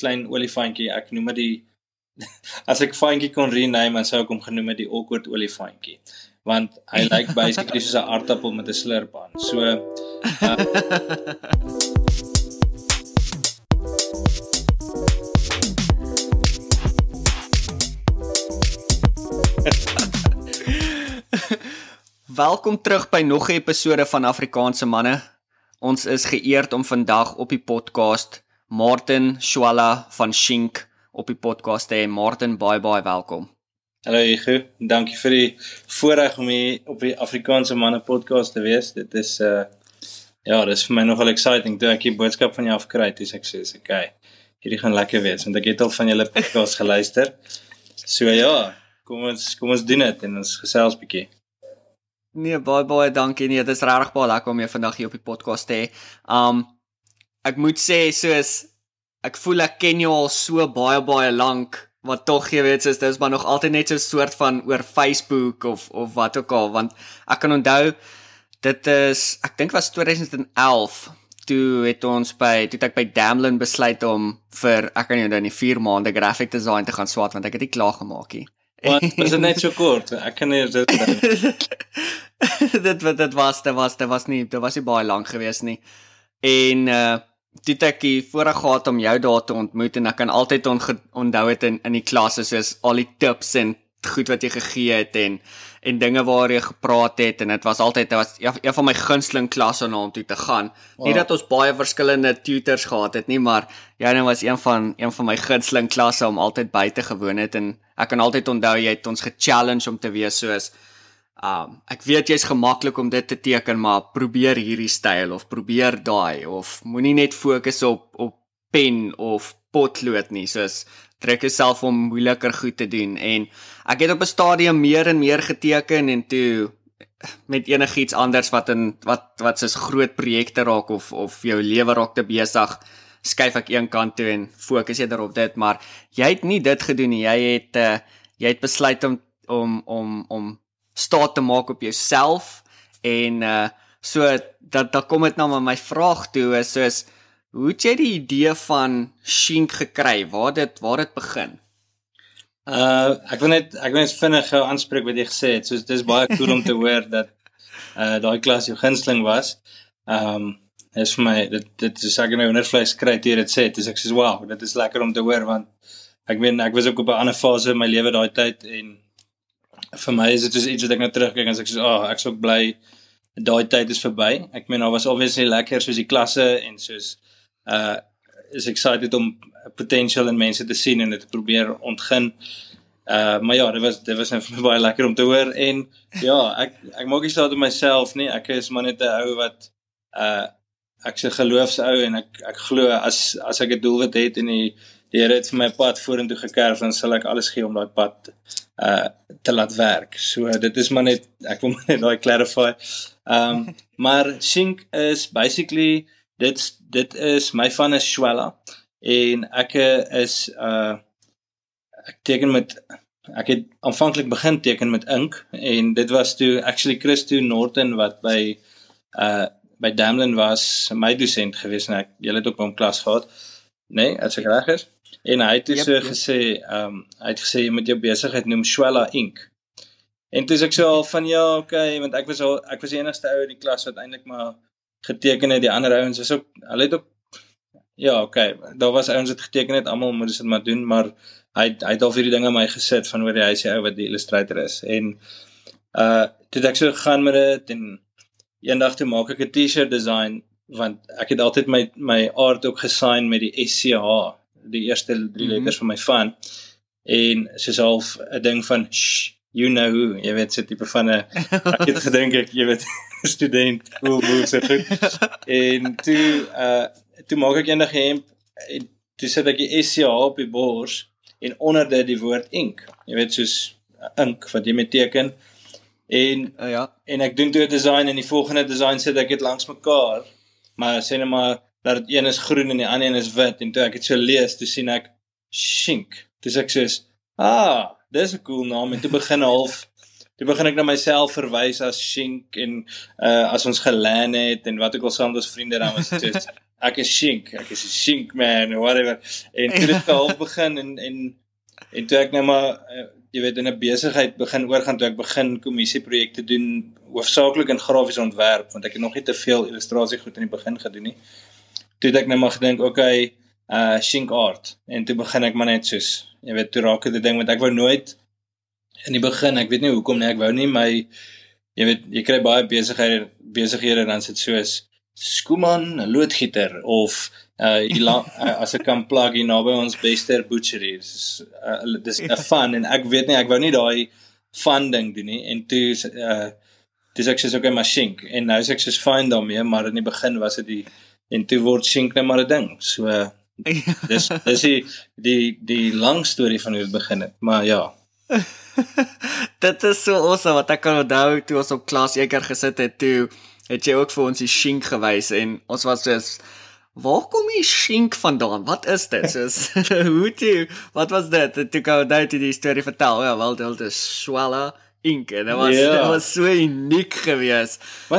klein olifantjie, ek noem dit die, as ek fantjie kon rename, dan sou ek hom genoem het die awkward olifantjie, want hy lyk basically soos 'n aardappel met 'n slurp aan, so, Welkom terug by nog 'n episode van Afrikaanse manne. Ons is geëerd om vandag op die podcast Martin Shwala van Shink op die podcast te hê. Martin, baie welkom. Hallo Hugo, dankie vir die voorreg om hier op die Afrikaanse manne podcast te wees. Dit is, ja, dit is vir my nogal exciting, toe ek die boodskap van jou afkry, toe ek sê, okay, hierdie gaan lekker wees, want ek het al van julle podcast geluister. So ja, kom ons doen dit en ons gesels bietjie. Nee, baie dankie. Nee, dit is regtig baie lekker om jou vandag hier op die podcast te hê. Ek moet sê, ek voel ek ken jou al so baie lank, wat tog, jy weet, dit is maar nog altyd net so 'n soort van oor Facebook of wat ook al, want ek kan onthou, dit is, ek dink was 2011, toe ek by Damlin besluit om vir, ek kan nie onthou nie, 4 maande graphic design te gaan swaat, want ek het nie klaar gemaak nie. Wat, was dit net so kort? Ek kan nie dit dit was nie baie lank gewees nie. En toe het ek die voorreg gehad om jou daar te ontmoet, en ek kan altyd onthou het in die klasse, soos al die tips en goed wat jy gegee het, en dinge waar jy gepraat het, en dit was een van my gunsteling klasse om toe te gaan. Wow. Nie dat ons baie verskillende tutors gehad het nie, maar joune was een van my gunsteling klasse om altyd by te gewoon het, en ek kan altyd onthou, jy het ons gechallenge om te wees soos, ek weet jy's gemaklik om dit te teken, maar probeer hierdie styl, of probeer daai, of moenie net fokus op pen of potlood nie, soos trek jouself om moeiliker goed te doen, en ek het op 'n stadium meer en meer geteken, en toe met enigiets anders wat soos groot projekte raak, of jou lewe raak te besig, skuif ek een kant toe en fokus jy daarop dit, maar jy het nie dit gedoen nie, jy het besluit om staat te maak op jouself, en so, dat kom het nou met my vraag toe, is soos, hoe het jy die idee van Shink gekry? Waar dit begin? Ek wil net vinnig gou aanspreek wat jy gesê het, soos, dit is baie cool om te hoor, dat daai klas jou gunsteling was, is vir my, dit is ek nou ondervleis kry, toe jy dit sê, dus ek sê, wow, dit is lekker om te hoor, want ek was ook op 'n ander fase in my lewe daai tyd, en vir my is dit soos iets wat ek nou terugkyk, en ek sê, ek is ook bly, daai tyd is verby. Ek meen, daar was obviously lekker soos die klasse, en soos, is excited om potential in mense te sien, en dit te probeer ontgin, maar ja, dit was net vir my baie lekker om te hoor, en ja, ek maak nie staat op myself nie, ek is maar net 'n ou wat, ek is 'n geloofsou, en ek glo, as ek 'n doelwit het, en die Here het vir my pad vorentoe gekerf, dan sal ek alles gee om daai pad te laat werk. So dit is maar net, ek wil maar net daai clarify. Maar Shink is basically, dit is, my van is Shwala, en ek het aanvanklik begin teken met ink, en dit was toe, actually Christo Norton, wat by Damlin was, my docent gewees, en julle het ook by hom klas gehad, nee, as ek reg is, en hy het so gesê, hy het gesê, jy moet jou besigheid noem Shwala Ink, en toe is ek so al van, ja, okay, want ek was die enigste ou in die klas, wat eintlik maar geteken het, die ander ouens is ook, hulle het ook, ja, okay, daar was ouens wat geteken het, almal moet dit maar doen, maar hy het al vir die dinge my gesit, van oor hy is die ou wat die illustrator is, en toe het ek so gegaan met dit, en eendag toe maak ek 'n t-shirt design, want ek het altyd my art ook gesign met die SCH, die eerste 3 letters van my van, en soos half 'n ding van, you know who, jy weet, so type van ek het gedink, jy weet, student, cool, so goed, en toe maak ek eendag 'n hemp, en toe sit ek die SCH op die bors, en onder dit die woord ink, jy weet, soos ink, wat jy met teken, en ek doen toe 'n design, en die volgende design sit ek het langs mekaar, maar sê nou maar, dat het een is groen en die ander een is wit, en toe ek het so lees, toe sien ek, Shink, toe sê ek soos, dis 'n cool naam, en toe begin ek na myself verwys as Shink, en as ons gelan het, en wat ek al saam met ons vriende, dan was het soos, ek is a Shink man, or whatever, en toe dit half begin, en toe ek nou maar, jy weet, in 'n besigheid begin oorgaan, toe ek begin kommissieprojekte doen, hoofsaaklik in grafiese ontwerp, want ek het nog nie te veel illustrasie goed in die begin gedoen nie. Toe het ek nou maar gedink, okay, Shink art, en toe begin ek maar net soos, jy weet, toe raak het die ding, want ek wou nooit, in die begin, ek weet nie hoekom nie, ek wou nie my, jy weet, jy kry baie besighede, dan sit soos, Schoeman, 'n loodgieter, of as ek kan plug hier naby ons Bester Butchery, dis 'n fun, en ek weet nie, ek wou nie daai fun ding doen nie, en toe is ek soos, okay, maar Shink, en nou is ek soos fine daarmee, maar in die begin was dit en toe word Shink nou maar 'n ding, so, dis die lang storie van hoe het begin het, maar ja. Dit is so awesome, wat ek kan onthou, toe ons op klas eker gesit het, toe het jy ook vir ons die Shink gewys, en ons was soos, waar kom die Shink vandaan? Wat is dit? Soos, wat was dit? En toe kan onthou toe die storie vertel, ja, wel, dit is Swella Ink, en dit was so uniek gewees.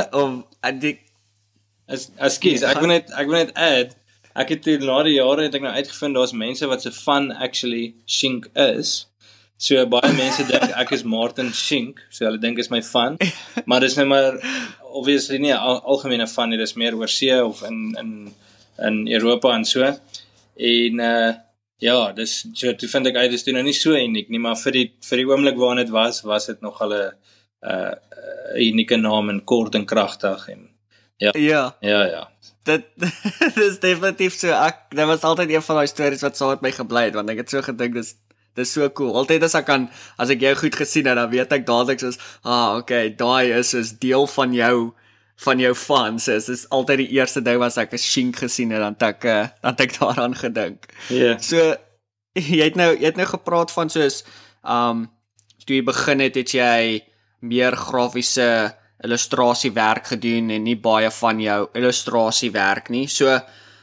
Excuse, ek wil net add, ek het toe na die jare het ek nou uitgevind, daar's mense wat se van actually Shink is, so baie mense dink ek is Martin Shink, so hulle dink is my van, maar dis nou maar, obviously nie 'n algemene van nie, dis meer oor see of in Europa en so, en ja, dis, so toe vind ek uit, dis toe nou nie so uniek nie, maar vir die oomblik waarin dit was dit nogal 'n unieke naam, en kort en kragtig, en ja. Dit is definitief so, dit was altyd een van die stories wat saam met my gebly het, want ek het so gedink, dis so cool. Altyd as ek jou goed gesien het, dan weet ek dadelik soos, okay, daai is soos deel van jou fans, is altyd die eerste ding was ek 'n Shink gesien het, dan het ek daaraan gedink. Yeah. So, jy het nou gepraat van soos, toe jy begin het jy meer grafiese illustrasiewerk gedoen, en nie baie van jou illustrasiewerk nie. So,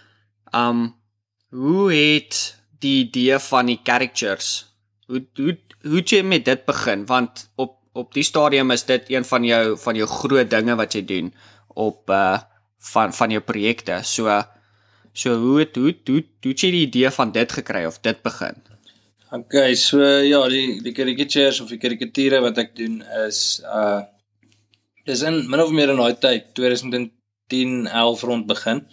hoe het die idee van die characters, hoe het jy met dit begin? Want op die stadium is dit een van jou groot dinge wat jy doen op van jou projekte. So hoe het jy die idee van dit gekry of dit begin? Okay, so ja, die caricatures of die karikature wat ek doen is dis in min of meer in daai tyd 2010-11 rond begin.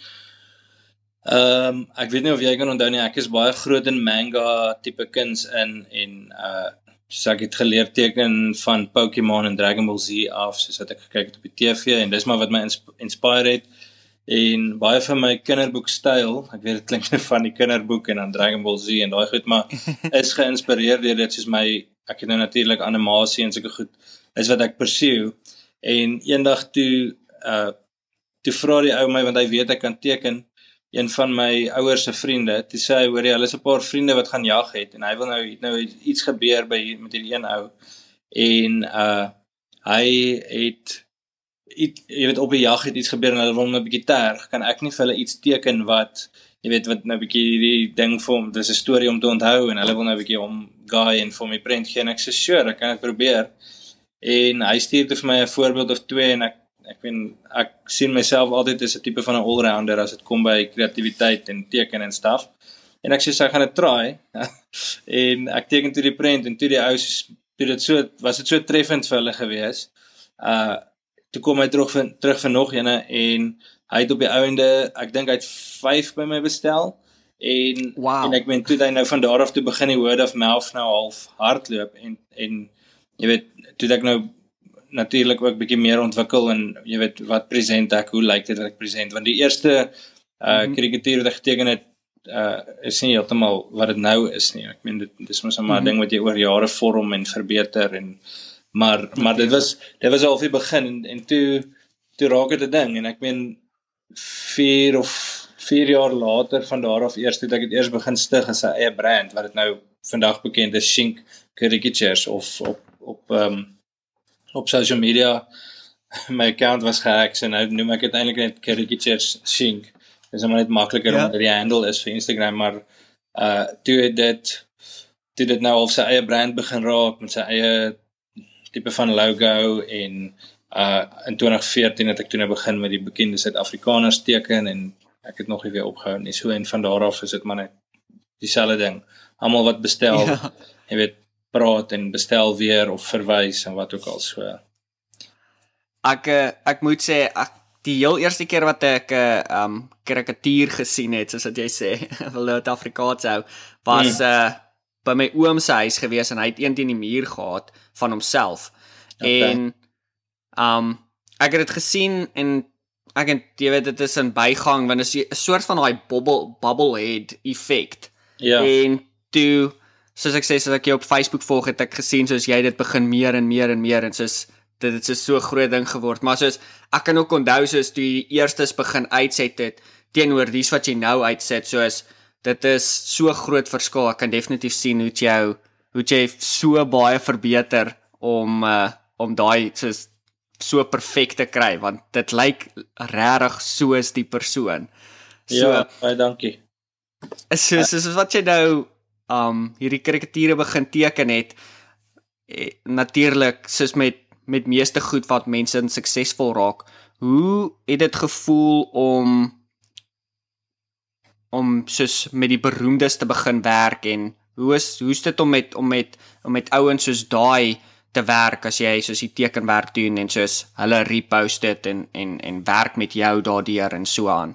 Ek weet nie of jy kan onthou nie, ek is baie groot in manga tipe kuns en so ek het geleer teken van Pokémon en Dragon Ball Z af, soos wat ek gekyk het op die TV, en dis maar wat my inspire het, en baie van my kinderboekstyl, ek weet dit klink nou van die kinderboek en dan Dragon Ball Z en daai goed, maar is geïnspireer deur dit, soos ek het nou natuurlik animasie en sulke goed, is wat ek pursue, en eendag toe vra die ou my, want hy weet ek kan teken, een van my ouers se vriende, toe sê hy, hoor jy, hulle is 'n paar vriende wat gaan jag het, en hy wil nou iets gebeur met hierdie een ou, en hy het, jy weet, op die jag het iets gebeur, en hulle wil nou 'n bietjie terg, kan ek nie vir hulle iets teken wat, jy weet, wat nou 'n bietjie hierdie ding vir hom, dis 'n storie om te onthou, en hulle wil nou 'n bietjie om guy en vir my prent gee, en ek sê, sure, ek kan dit probeer, en hy stuur vir my 'n voorbeeld of twee, en ek sien myself altyd as 'n tipe van 'n allrounder as dit kom by kreatiwiteit en teken en stuff. En ek sê ek gaan dit try. En ek teken toe die prent, en toe die ou was dit so treffend vir hulle gewees. Toe kom hy terug vir nog ene, en hy het op die ouende, ek dink hy het 5 by my bestel. En ek meen toe hy nou van daar af toe begin die word of mouth nou half hardloop, en jy weet, toe ek nou natuurlik ook bietjie meer ontwikkel, en jy weet, wat present ek, hoe lyk dit wat ek present, want die eerste karikatuur wat ek geteken het, is nie heeltemal wat dit nou is nie, ek meen, dit is mos maar 'n ding wat jy oor jare vorm en verbeter, maar dit was al die begin, en toe raak dit 'n ding, en ek meen, 4 jaar later van daar af eers, toe ek het eers begin stig as 'n eie brand, wat dit nou vandag bekend is, Shink Caricatures, of op social media, my account was gehack, so nou noem ek uiteindelik net Caricatures Shink, dis maar net makliker omdat die handle is vir Instagram, maar toe dit nou al sy eie brand begin raak, met sy eie tipe van logo, en in 2014 het ek toe nou begin met die bekende Suid-Afrikaners teken, en ek het nog nie weer opgehou nie. So en van daar af is dit maar net dieselfde ding. Almal wat bestel, jy weet, praat en bestel weer of verwys en wat ook al so. Ek moet sê, die heel eerste keer wat ek karikatuur gesien het, soos wat jy sê, wil dit Afrikaans hou, was by my oom se huis gewees en hy het een teen die muur gehad van homself. Okay. En ek het dit gesien en jy weet, dit is in bygang, want dit is 'n soort van daai bubblehead effect. Ja. En toe, soos ek sê, soos ek jou op Facebook volg, het ek gesien soos jy dit begin meer en meer en meer, en soos dit het so groot ding geword, maar soos, ek kan ook onthou soos toe die eerstes begin uitset het, teenoor dies wat jy nou uitset, soos, dit is so groot verskil, ek kan definitief sien hoe jy so baie verbeter om daai soos so perfek te kry, want dit lyk regtig soos die persoon. So, Ja, baie dankie. soos wat jy nou hierdie karikatuure begin teken het, natuurlik soos met meeste goed wat mense suksesvol raak, hoe het dit gevoel om soos met die beroemdes te begin werk, en hoe is dit om met ouens soos daai te werk, as jy soos die tekenwerk doen en soos hulle repost dit en werk met jou daardeur en so aan?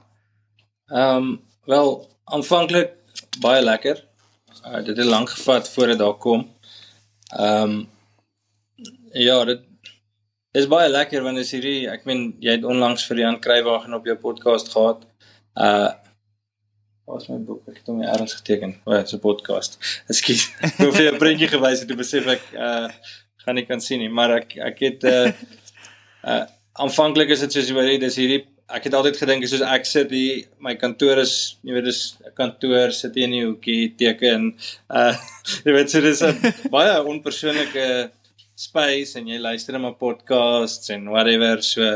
Wel, aanvanklik baie lekker. Dit het lank gevat voor dit daar kom. Ja, dit is baie lekker, want is hierdie, ek meen, jy het onlangs vir Jan Kruiwagen op jou podcast gehad. Waar is my boek? Ek het hom ergens geteken. Dit is 'n podcast. Ekskuus. Ek het vir 'n prentjie gewys en toe besef ek, gaan nie kan sien nie, maar ek het, aanvanklik is dit soos, dis hierdie, ek het altyd gedink, soos ek sit hier, my kantoor is, jy weet, dis 'n kantoor, sit hier in die hoekie, teken, jy weet, so dis 'n baie onpersoonlike space, en jy luister na my podcasts, en whatever, so,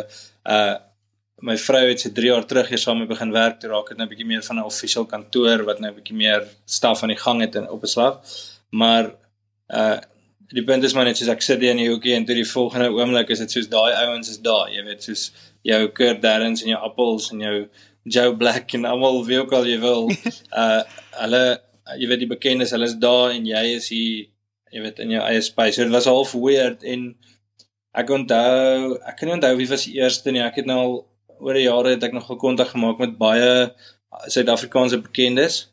my vrou het so 3 jaar terug hier saam mee begin werk, toe raak het nou 'n bietjie meer van 'n official kantoor, wat nou 'n bietjie meer staf aan die gang het en op 'n slag, maar, die punt is maar net soos ek sit hier in die hoekie, en toe die volgende oomblik is dit soos daai ouens is daar, jy weet, soos jou Kurt Darrens en jou Appels en jou Joe Black en almal wie ook al jy wil, hulle, jy weet die bekendes, hulle is daar en jy is hier, jy weet, in jou eie space, so dit was half weird, en ek kan nie onthou wie was die eerste nie, ek het nou al, oor die jare het ek nog kontak gemaak met baie Suid-Afrikaanse bekendes,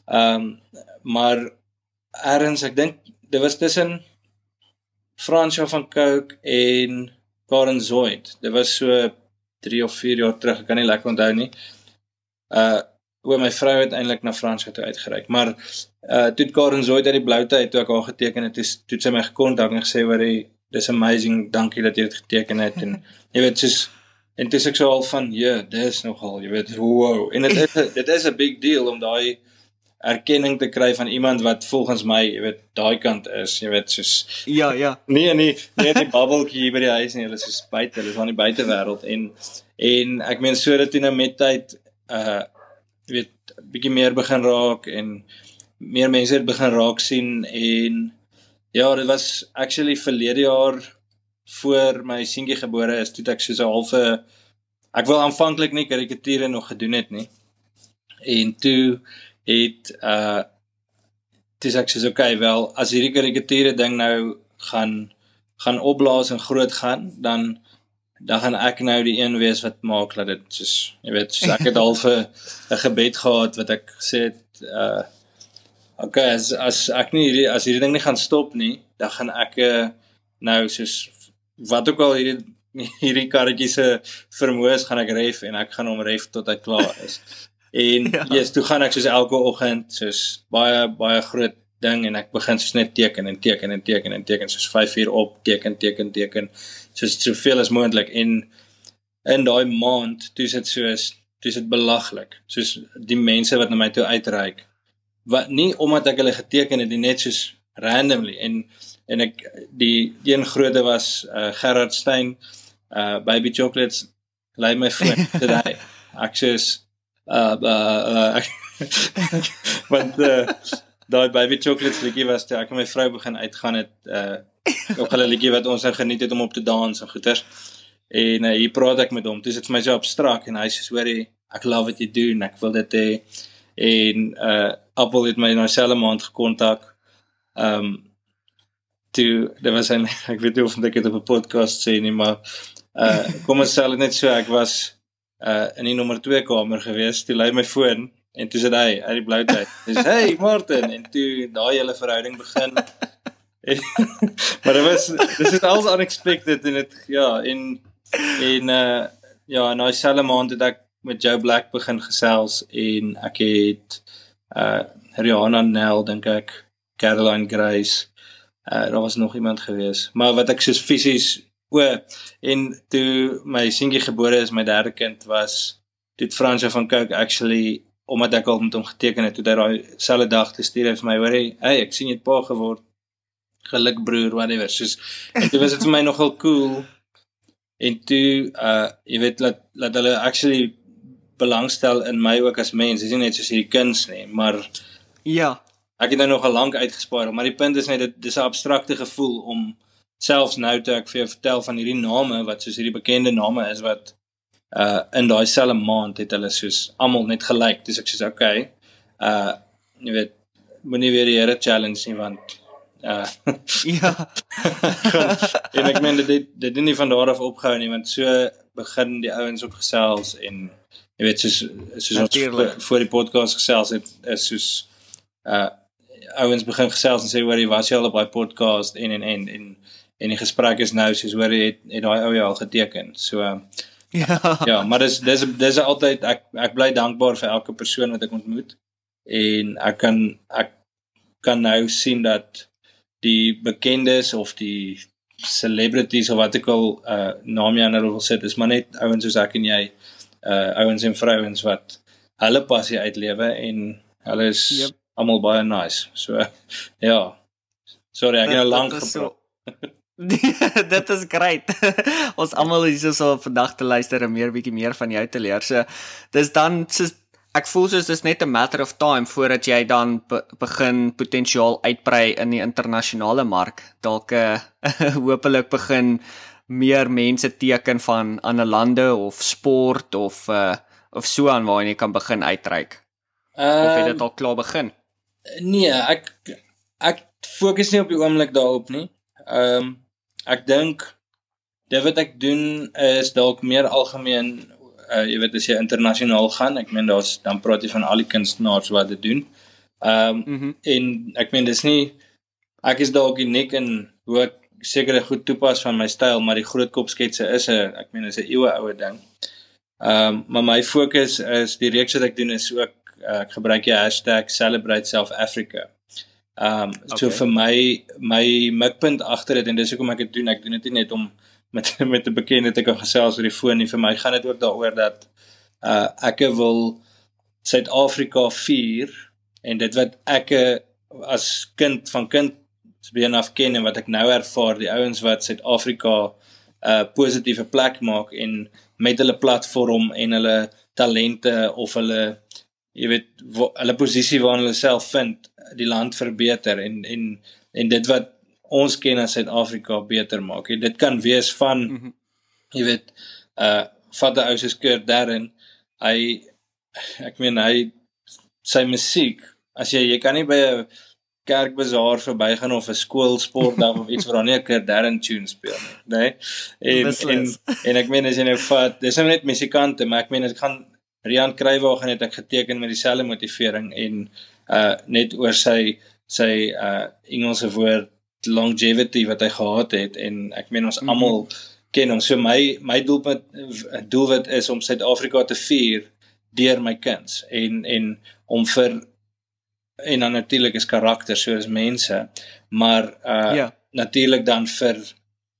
maar ergens, ek dink, dit was tussen Fransja van Cooke en Karen Zoid. Dit was so 3 of 4 jaar terug, ek kan nie lekker onthou nie. My vrou het eintlik na Fransja toe uitgereik, maar toe Karen Zoid uit die blou tyd, toe ek haar geteken het, toe sy my gekontak en gesê, dis amazing, dankie dat jy dit geteken het, en jy weet, soos, en toe is ek so al van, dis nogal, jy weet, wow, en dit is 'n big deal om daai erkenning te kry van iemand wat volgens my, jy weet, daai kant is, jy weet, soos, Ja. nee, die babbeltjie hier by die huis nie, hulle is soos buite, hulle is aan die buitewêreld, en ek meen, so dat jy nou met tyd, jy weet, bietjie meer begin raak, en meer mense het begin raak sien, en ja, dit was actually verlede jaar, voor my seentjie gebore is, toe ek soos 'n halfe, ek wil aanvanklik nie karikature nog gedoen het nie, en toe is ek soos, okay, wel, as hierdie karikature ding nou gaan opblaas en groot gaan, dan gaan ek nou die een wees wat maak dat dit soos, jy weet, soos ek het half 'n gebed gehad wat ek gesê het, okay, as hierdie ding nie gaan stop nie, dan gaan ek nou soos wat ook al hierdie karretjie se vermoëns gaan ek ref, en ek gaan hom ref tot hy klaar is. En toe gaan ek soos elke oggend soos baie groot ding, en ek begin soos net teken, soos 5 uur op, teken, soos soveel as moontlik, en in daai maand, toe is dit belaglik, soos die mense wat na my toe uitreik, wat nie omdat ek hulle geteken het, net soos randomly, en ek, die een groote was Gerard Stein, Baby Chocolates, lei my voor today, ek soos, want daai Baby Chocolates liedjie was toe ek en my vrou begin uitgaan het, ook hulle liedjie wat ons nou geniet het om op te dans en goeters, en hier praat ek met hom, toe is dit vir my so abstrakt, en hy sê, hoorie, ek love wat jy doen, ek wil dit hê. En Apple het my nou selfe maand gekontak. Toe, dit was ek weet nie of ek het op 'n podcast sê nie, maar kom ons stel dit net so, ek was in die nommer 2 kamer gewees, toe lui my foon, en toe sit hy uit die bloutheid, dis, hey Martin, en toe daai hele verhouding begin, maar dis is alles unexpected, en het, ja, en daai selfe maand het ek met Joe Black begin gesels, en ek het Rihanna Nel, dink ek, Caroline Grace, daar was nog iemand gewees, maar wat ek soos fisies, en toe my seentjie gebore is, my derde kind was, toe het Fransjo van Coke actually, omdat ek al met hom geteken het, toe hy daai selfde dag te stuur het vir my, hoor hey, ek sien jy het pa geword, geluk broer, whatever, soos, en toe was dit vir my nogal cool, en toe, jy weet, laat hulle actually belangstel in my ook as mens, dis nie net soos hierdie kuns nie, maar, ja, ek het nou nogal lank uitgespaar, maar die punt is net, dit is 'n abstrakte gevoel om, selfs nou toe ek vir jou vertel van hierdie name, wat soos hierdie bekende name is, wat in daai selfe maand het hulle soos almal net gelyk, dus ek soos, okay, jy weet, moenie weer die Here challenge nie, want ja, en ek meen, dit het nie van daar af opgehou nie, want so begin die ouens ook gesels, en jy weet, soos ons voor die podcast gesels het, is soos ouens begin gesels en sê, hoor, jy was jy al op die podcast, en die gesprek is nou, soos hoor, jy het daai ou al geteken, so, ja, maar dis altyd, ek bly dankbaar vir elke persoon wat ek ontmoet, en ek kan nou sien dat die bekendes, of die celebrities, of wat ek al naam jy aan hulle wil sit, is maar net ouens soos ek en jy, ouens en vrouens wat hulle passie uitlewe, en hulle is almal baie nice, so, ja, sorry, ek het nou lang gepraat. Dit is great. Ons almal is so vandag te luister en bietjie meer van jou te leer. So dis dan ek voel soos dis net 'n matter of time voordat jy dan begin potensiaal uitbrei in die internasionale mark. Dalk hopelik begin meer mense teken van ander lande of sport of so aan waar jy kan begin uitreik. Of het dit al klaar begin? Nee, ek fokus nie op die oomblik daarop nie. Ek dink, dit wat ek doen is dalk meer algemeen, jy weet, as jy internasionaal gaan, ek meen, dan praat jy van al die kunstenaars wat dit doen. En ek meen, dis nie, ek is dalk uniek in hoe ek sekere goed toepas van my styl, maar die groot sketse is 'n eeue oude ding. Maar my fokus is, die reeks wat ek doen is ook, ek gebruik die hashtag Celebrate South Africa. So vir my mikpunt agter dit, en dis hoekom ek dit doen dit nie net om met 'n bekende te kan gesels oor die foon nie, vir my gaan dit ook daaroor dat ek wil Suid-Afrika vier, en dit wat ek as kind been af ken, en wat ek nou ervaar, die ouens wat Suid-Afrika positiewe plek maak, en met hulle platform en hulle talente, of hulle, jy weet, hulle posisie waarin hulle self vind, die land verbeter, en dit wat ons ken as Suid-Afrika beter maak. Dit kan wees van, jy weet, vat 'n ou soos Kurt Darren, sy musiek, as jy kan nie by 'n kerkbazaar verbygaan of 'n skoolsportdag of iets waar daar nie 'n Kurt Darren tune speel nie, nee? En ek meen, as jy nou vat, dis nou net musikante, maar ek meen, ek gaan Rian Kruiwagen het ek geteken met dieselfde motivering, en net oor sy Engelse woord longevity wat hy gehad het, en ek meen, ons almal ken hom, so my doelwit is om Suid-Afrika te vier deur my kuns, en om en dan natuurlik is karakter, so is mense, maar natuurlik dan vir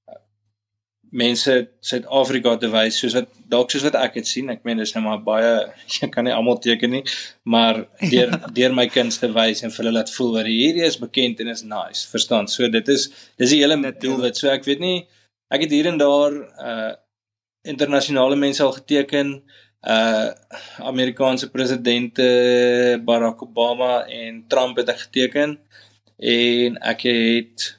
mense Suid-Afrika te wys, soos wat ek het sien, ek meen, dis nou maar baie, jy kan nie almal teken nie, maar deur my kuns te wys, en vir hulle laat voel, wat hierdie is bekend en is nice, verstaan, so dit is die hele doelwit, so ek weet nie, ek het hier en daar, internasionale mense al geteken, Amerikaanse presidente, Barack Obama en Trump het ek geteken, en ek het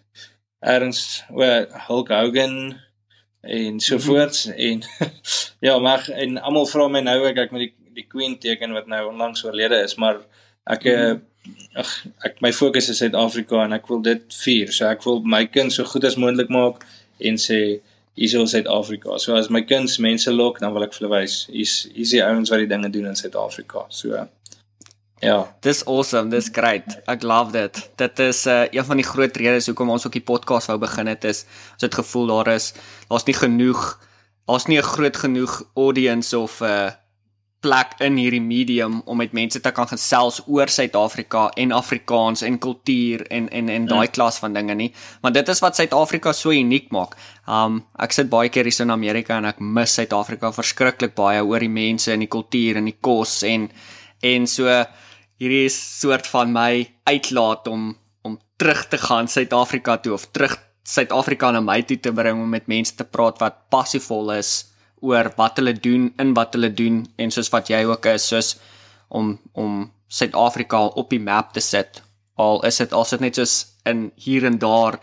Hulk Hogan, en sovoorts, en ja, maar, en almal vra my nou, ek met die Queen teken wat nou onlangs oorlede is, maar ek my fokus is Suid-Afrika en ek wil dit vier. So ek wil my kind so goed as moontlik maak en sê hier is Suid-Afrika. So as my kind mense lok, dan wil ek vir hulle wys, hier's die ouens wat die dinge doen in Suid-Afrika. So ja. Dis awesome, dis great. Ek love dit. Dit is een van die groot redes hoekom ons ook die podcast wou begin het, is ons het gevoel daar's nie 'n groot genoeg audience of plek in hierdie medium om met mense te kan gesels oor Suid-Afrika en Afrikaans en kultuur en daai klas van dinge nie. Maar dit is wat Suid-Afrika so uniek maak. Ek sit baie keer hier in Amerika en ek mis Suid-Afrika verskriklik baie oor die mense en die kultuur en die kos en so hierdie is soort van my uitlaat om terug te gaan Suid-Afrika toe of terug Suid-Afrika na my toe te bring om met mense te praat wat passievol is oor wat hulle doen en soos wat jy ook is, soos om Suid-Afrika op die map te sit. Al is dit net soos in hier en daar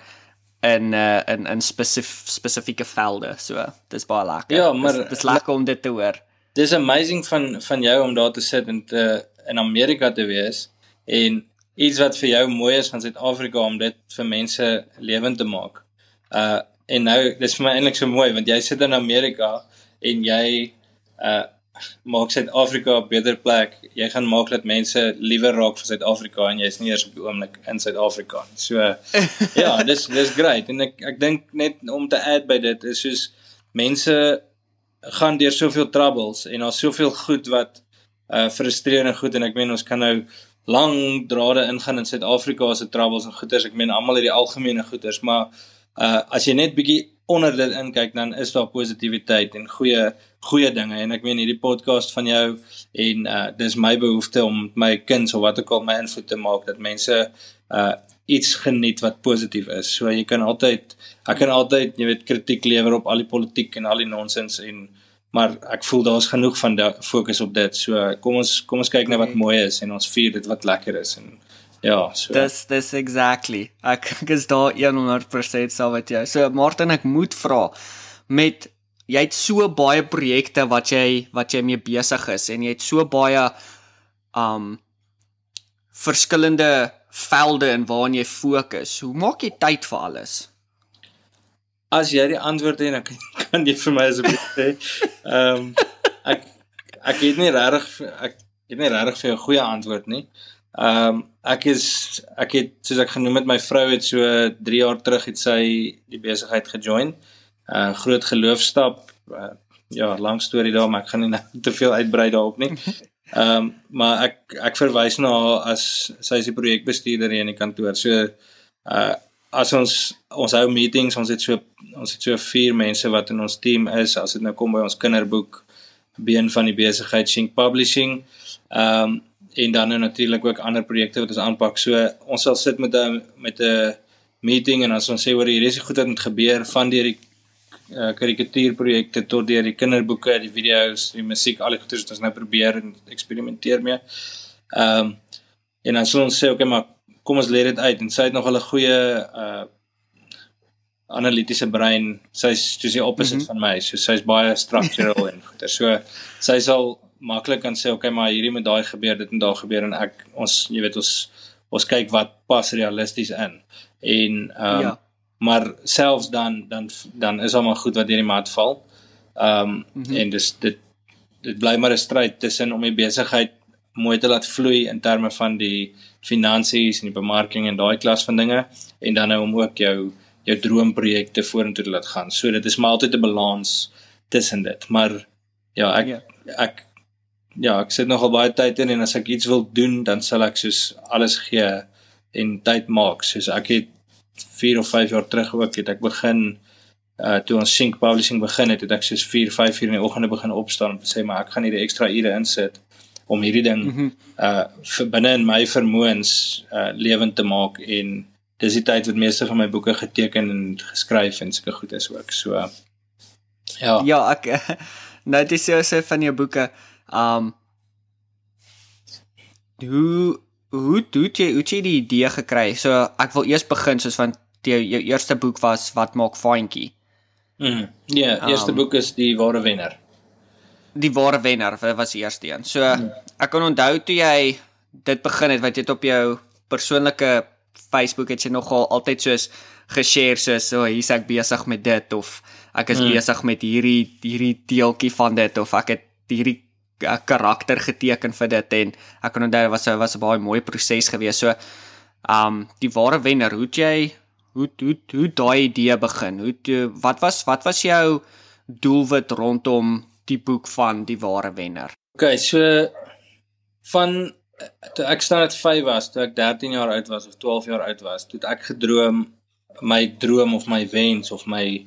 in spesifieke velde. So dis baie lekker. Ja, maar dis lekker om dit te hoor. Dis amazing van jou om daar te sit en in Amerika te wees en iets wat vir jou mooi is van Suid-Afrika om dit vir mense lewend te maak. En nou, dis vir my eintlik so mooi, want jy sit in Amerika en jy maak Suid-Afrika 'n beter plek. Jy gaan maak dat mense liewer raak vir Suid-Afrika en jy's nie eers op die oomblik in Suid-Afrika. So ja, dis great. En ek dink net om te add by dit is soos mense gaan deur soveel troubles en daar's soveel goed wat frustrerende goed en ek meen ons kan nou lang drade ingaan in Suid-Afrika se troubles en goeters. Ek meen almal het die algemene goeters, maar as jy net bietjie onder dit inkyk, dan is daar positiwiteit en goeie dinge en ek meen hierdie podcast van jou en dis my behoefte om my kinders of wat ook al my invloed te maak dat mense iets geniet wat positief is. So ek kan altyd, jy weet, kritiek lewer op al die politiek en al die nonsens maar ek voel daar's genoeg van die fokus op dit. So kom ons kyk na wat mooi is en ons vier dit wat lekker is en ja, so. Dis exactly. Ek is daar 100% saam met jou. So Martin, ek moet vra, jy het so baie projekte wat jy mee besig is en jy het so baie verskillende velde in waarin jy fokus. Hoe maak jy tyd vir alles? As jy die antwoord het, dan kan jy vir my asseblief sê. Ek het nie regtig vir 'n goeie antwoord nie. Ek het, soos ek genoem het, my vrou het so 3 jaar terug het sy die besigheid gejoin. Groot geloofstap, ja, lang storie daar, maar ek gaan nie nou te veel uitbrei daarop nie. Maar ek verwys na haar as sy is die projekbestuurder hier in die kantoor. So as ons hou meetings, ons het so 4 mense wat in ons team is, as dit nou kom by ons kinderboek, been van die besigheid, Shink Publishing, en dan natuurlik ook ander projekte wat ons aanpak. So ons sal sit met 'n meeting en as ons sê oor hierdie is goed wat moet gebeur van deur die karikatuurprojekte tot deur die kinderboeke, die video's, die musiek, al die goeie wat ons nou probeer en eksperimenteer mee. En dan sal ons sê okay, maar kom ons leer dit uit en sy het nog 'n goeie analitiese brein. Sy's soos die opposite van my. So sy's baie structural en goeie. So sy sal maklik kan sê okay, maar hierdie moet daai gebeur, dit en daar gebeur en ons kyk wat pas realisties in. En ja. Maar selfs dan is daar maar goed wat deur die mat val. En dis dit bly maar 'n stryd tussen om die besigheid mooi te laat vloei in terme van die finansies en die bemarking en daai klas van dinge en dan nou om ook jou droomprojekte vorentoe te laat gaan. So dit is maar altyd 'n balans tussen dit. Maar ja, ek sit nogal baie tyd in en as ek iets wil doen, dan sal ek soos alles gee en tyd maak. Soos ek het 4 of 5 jaar terug ook het ek begin toe ons Shink Publishing begin het ek soos 4-5 uur in die oggende begin opstaan om te sê maar ek gaan hierdie ekstra ure insit om hierdie ding binne in my vermoëns lewend te maak en dis die tyd wat meeste van my boeke geteken en geskryf en sulke goed is ook. So ja, ek nou dis so van jou boeke. Hoe het jy die idee gekry? So ek wil eers begin soos van jou eerste boek was Wat maak Faantjie? Ja, eerste boek is Die Ware Wenner. Die ware wenner was die eerste een. So ek kan onthou toe jy dit begin het, wat jy het op jou persoonlike Facebook het jy nogal altyd soos geshare soos hier's ek besig met dit of ek is besig met hierdie deeltjie van dit of ek het hierdie karakter geteken vir dit en ek kan onthou was 'n baie mooi proses gewees. So die ware wenner, hoe daai idee begin? Wat was jou doelwit rondom die boek van die ware wenner? Okay, so van toe ek standaard 5 was, toe ek 13 jaar oud was of 12 jaar oud was, toe ek gedroom, my droom of my wens of my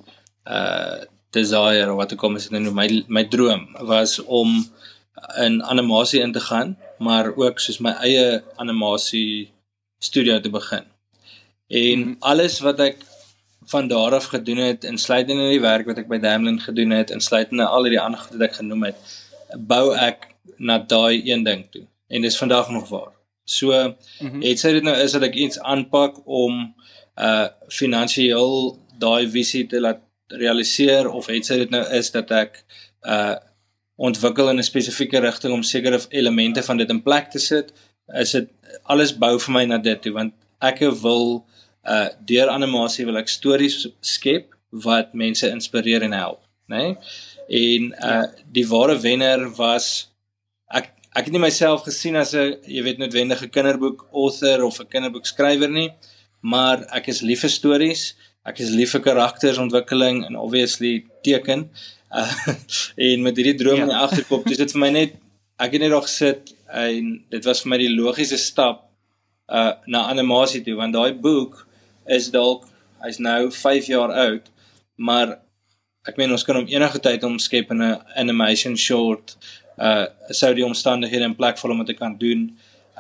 desire of wat ek kom is dit nou, my droom was om in animasie in te gaan, maar ook soos my eie animasie studio te begin. En alles wat ek van daar af gedoen het, insluitend in die werk wat ek by Damlin gedoen het, insluitend in al die ander goed wat ek genoem het, bou ek na daai een ding toe. En dis vandag nog waar. So, het sy dit nou is dat ek iets aanpak om finansiëel daai visie te laat realiseer, of het sy dit nou is dat ek ontwikkel in 'n spesifieke rigting om sekere elemente van dit in plek te sit, is dit alles bou vir my na dit toe, want ek wil deur animasie wil ek stories skep wat mense inspireer en help, né? En die ware wenner was ek het nie myself gesien as 'n, jy weet, noodwendige kinderboek author of 'n kinderboek skrywer nie, maar ek is lief vir stories, ek is lief vir karaktersontwikkeling en obviously teken. En met hierdie droom in die agterkop, dis dit vir my net, ek het net daar gesit en dit was vir my die logiese stap na animasie toe, want daai boek is dalk, hy's nou 5 jaar oud, maar ek meen ons kan hom enige tyd omskep in 'n animation short, sou die omstandighede in plek val om dit te kan doen,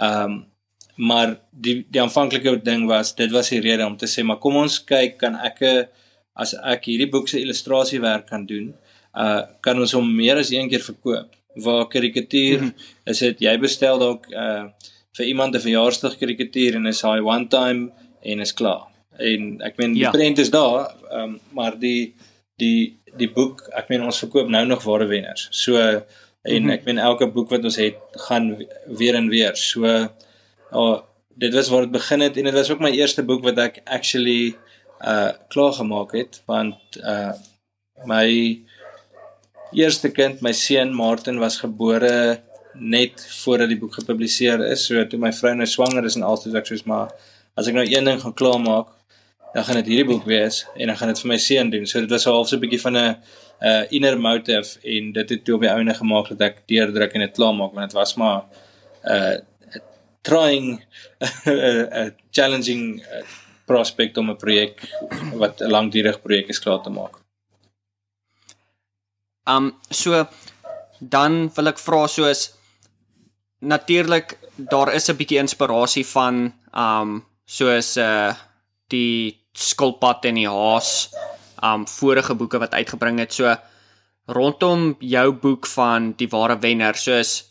maar die aanvanklike ding was, dit was die rede om te sê, maar kom ons kyk, as ek hierdie boek se illustrasiewerk kan doen, kan ons hom meer as een keer verkoop, waar karikatuur, is dit, jy bestel dalk vir iemand 'n verjaarsdag karikatuur en is hy one time en is klaar. En ek meen die prent is daar, maar die boek, ek meen ons verkoop nou nog ware wenners. So en ek meen elke boek wat ons het gaan weer en weer. So dit was waar dit begin het en dit was ook my eerste boek wat ek actually klaar gemaak het, want my eerste kind, my seun Martin, was gebore net voordat die boek gepubliseer is. So toe my vrou nou swanger is en al, toe ek soos, maar as ek nou een ding gaan klaarmaak, dan gaan dit hierdie boek wees en dan gaan dit vir my seun doen. So dit was half so 'n bietjie van 'n inner motive en dit het toe op die einde gemaak dat ek deurdruk en dit klaarmaak, want dit was maar trying, a challenging prospect om 'n projek wat 'n langdurig projek is klaar te maak. So dan wil ek vra soos natuurlik daar is 'n bietjie inspirasie van soos die Skilpad en die Haas vorige boeke wat uitgebring het. So rondom jou boek van die ware wenner, soos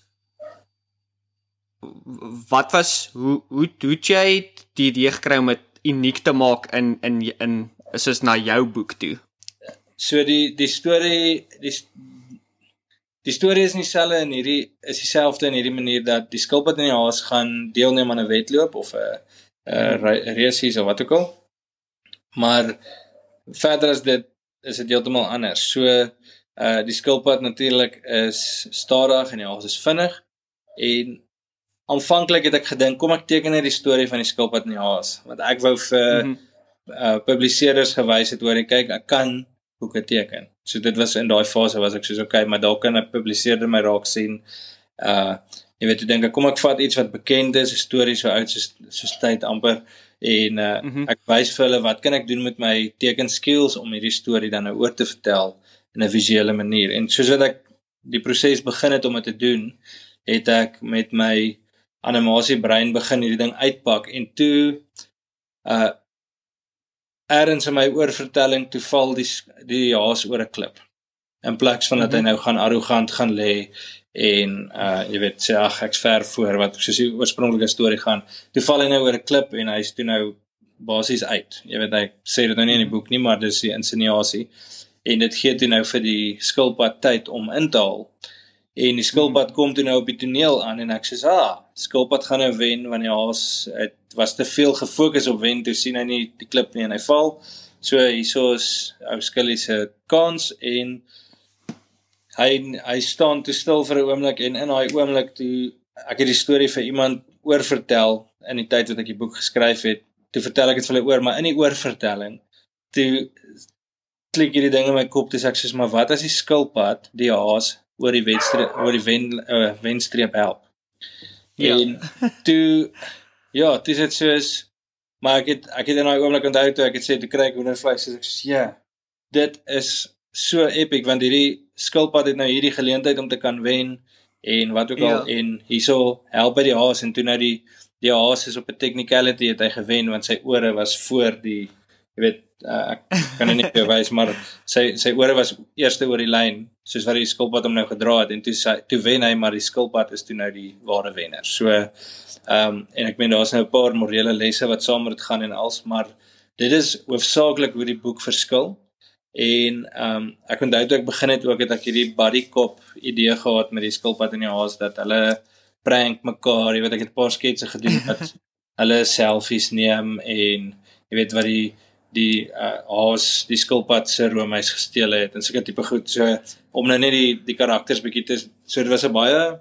wat was hoe het jy die idee gekry om dit uniek te maak in soos na jou boek toe? So die storie is nie dieselfde in hierdie is dieselfde in hierdie manier dat die Skilpad en die Haas gaan deelneem aan 'n wedloop of 'n races of wat ook al. Maar verder as dit is dit heeltemal anders. So die Skilpad natuurlik is stadig en die Haas is vinnig. En aanvanklik het ek gedink, kom ek teken net die storie van die Skilpad en die Haas, want ek wou vir publiseerders gewys het oor kyk, ek kan boeke teken. So dit was in daai fase was ek soos okay, maar dalk kan 'n publiseerder my raak sien. Jy weet, ek dink kom ek vat iets wat bekend is, 'n storie so oud soos tyd amper en ek wys vir hulle wat kan ek doen met my teken skills om hierdie storie dan nou oor te vertel in 'n visuele manier. En soos wat ek die proses begin het om dit te doen, het ek met my animasie brein begin hierdie ding uitpak en toe ergens in my oorvertelling toe val die Haas oor 'n klip. In plaas van dat hy nou gaan arrogant gaan lê en jy weet sê ag ek's ver voor wat soos die oorspronklike storie gaan. Toe val hy nou oor 'n klip en hy's toe nou basies uit. Jy weet hy sê dit nou nie in die boek nie, maar dis die insinuasie. En dit gee toe nou vir die Skilpad tyd om in te haal. En die skilpad kom toe nou op die toneel aan en ek sê, skilpad gaan nou wen, want die haas het was te veel gefokus op wen, toe sien hy nie die klip nie en hy val. So hierso is ou Skilly se kans en hy staan te stil vir 'n oomblik en in daai oomblik toe ek het die storie vir iemand oorvertel in die tyd wat ek die boek geskryf het, toe vertel ek dit vir hulle oor, maar in die oorvertelling toe klik hierdie ding in my kop, toe sê ek soos, maar wat as die skilpad die haas oor die wenstreep help? Ja. En toe is dit soos, maar ek het in daai oomblik onthou toe ek het sê, toe kry ek hoendervleis, soos ek sê, dit is so epic, want hierdie skilpad het nou hierdie geleentheid om te kan wen, en wat ook al, en hierso help by die haas, en toe nou die haas is op 'n technicality het hy gewen, want sy ore was voor die, jy weet, ek kan dit nie vir jou wys, maar sy ore was eerste oor die lyn, soos wat die skilpad hom nou gedra het, en toe wen hy, maar die skilpad is toe nou die ware wenner. So, en ek meen, daar is nou 'n paar morele lesse wat saam met dit gaan en als, maar dit is hoofsaaklik hoe die boek verskil, en ek onthou toe ek begin het ook, het ek hierdie buddy cop idee gehad met die skilpad en die haas, dat hulle prank mekaar, jy weet, ek het 'n paar sketse gedoen, dat hulle selfies neem, en jy weet, wat die haas, die skilpad se roomys gesteel het, en sulke tipe goed, so, om nou net die karakters bietjie te, so dit was 'n baie,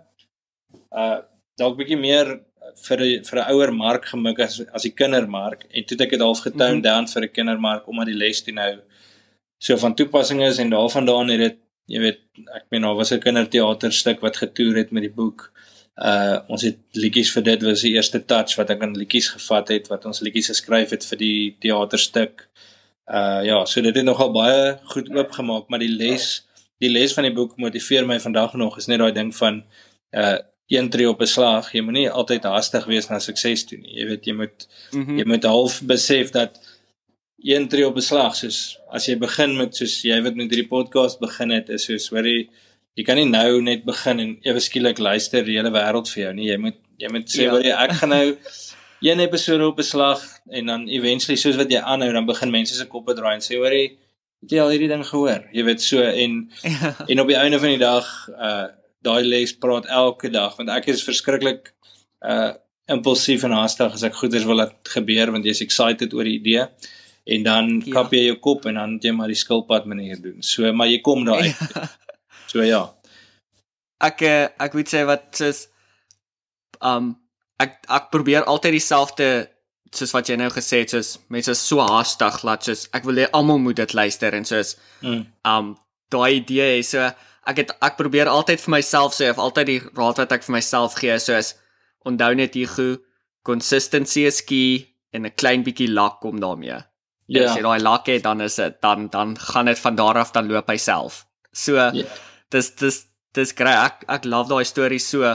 dalk bietjie meer vir 'n ouer mark gemik as die kindermark, en toe het ek dit half getone down vir 'n kindermark, omdat die les toe nou so van toepassing is, en daarvandaan het dit, jy weet, ek meen, daar was 'n kindertheaterstuk wat getoer het met die boek, ons het liedjies vir dit, was die eerste touch wat ek aan liedjies gevat het, wat ons liedjies geskryf het vir die theaterstuk, so dit het nogal baie goed oopgemaak, maar die les van die boek motiveer my vandag nog, is net daai ding van, een tree op 'n slag, jy moet nie altyd haastig wees na sukses toe nie, jy weet, jy moet half besef dat, een tree op 'n slag, soos, as jy begin met, soos jy wat met hierdie podcast begin het, is soos, jy kan nie nou net begin en ewe skielik luister die hele wêreld vir jou nie, jy moet sê, ek gaan nou een episode op 'n slag, en dan eventually, soos wat jy aanhou, dan begin mense se koppe draai, en sê, het jy al hierdie ding gehoor, jy weet, so, en op die einde van die dag, daai les praat elke dag, want ek is verskriklik, impulsief en haastig, as ek goeders wil laat gebeur, want jy is excited oor die idee, en dan kap jy jou kop, en dan moet jy maar die skilpad manier doen, so, maar jy kom daar uit, so ja. Ek weet sê wat, soos, ek probeer altyd dieselfde, soos wat jy nou gesê het, soos, mense is so haastig, laat soos, ek wil hê almal moet dit luister, en soos, daai idee, so, ek probeer altyd vir myself sê, of altyd die raad wat ek vir myself gee, soos, onthou net hier goed, consistency is key, en 'n klein bietjie luck kom daarmee. Ja. As jy daai luck het, dan is dit, dan gaan dit van daar af, dan loop hy self. So, dis great, ek love daai storie so.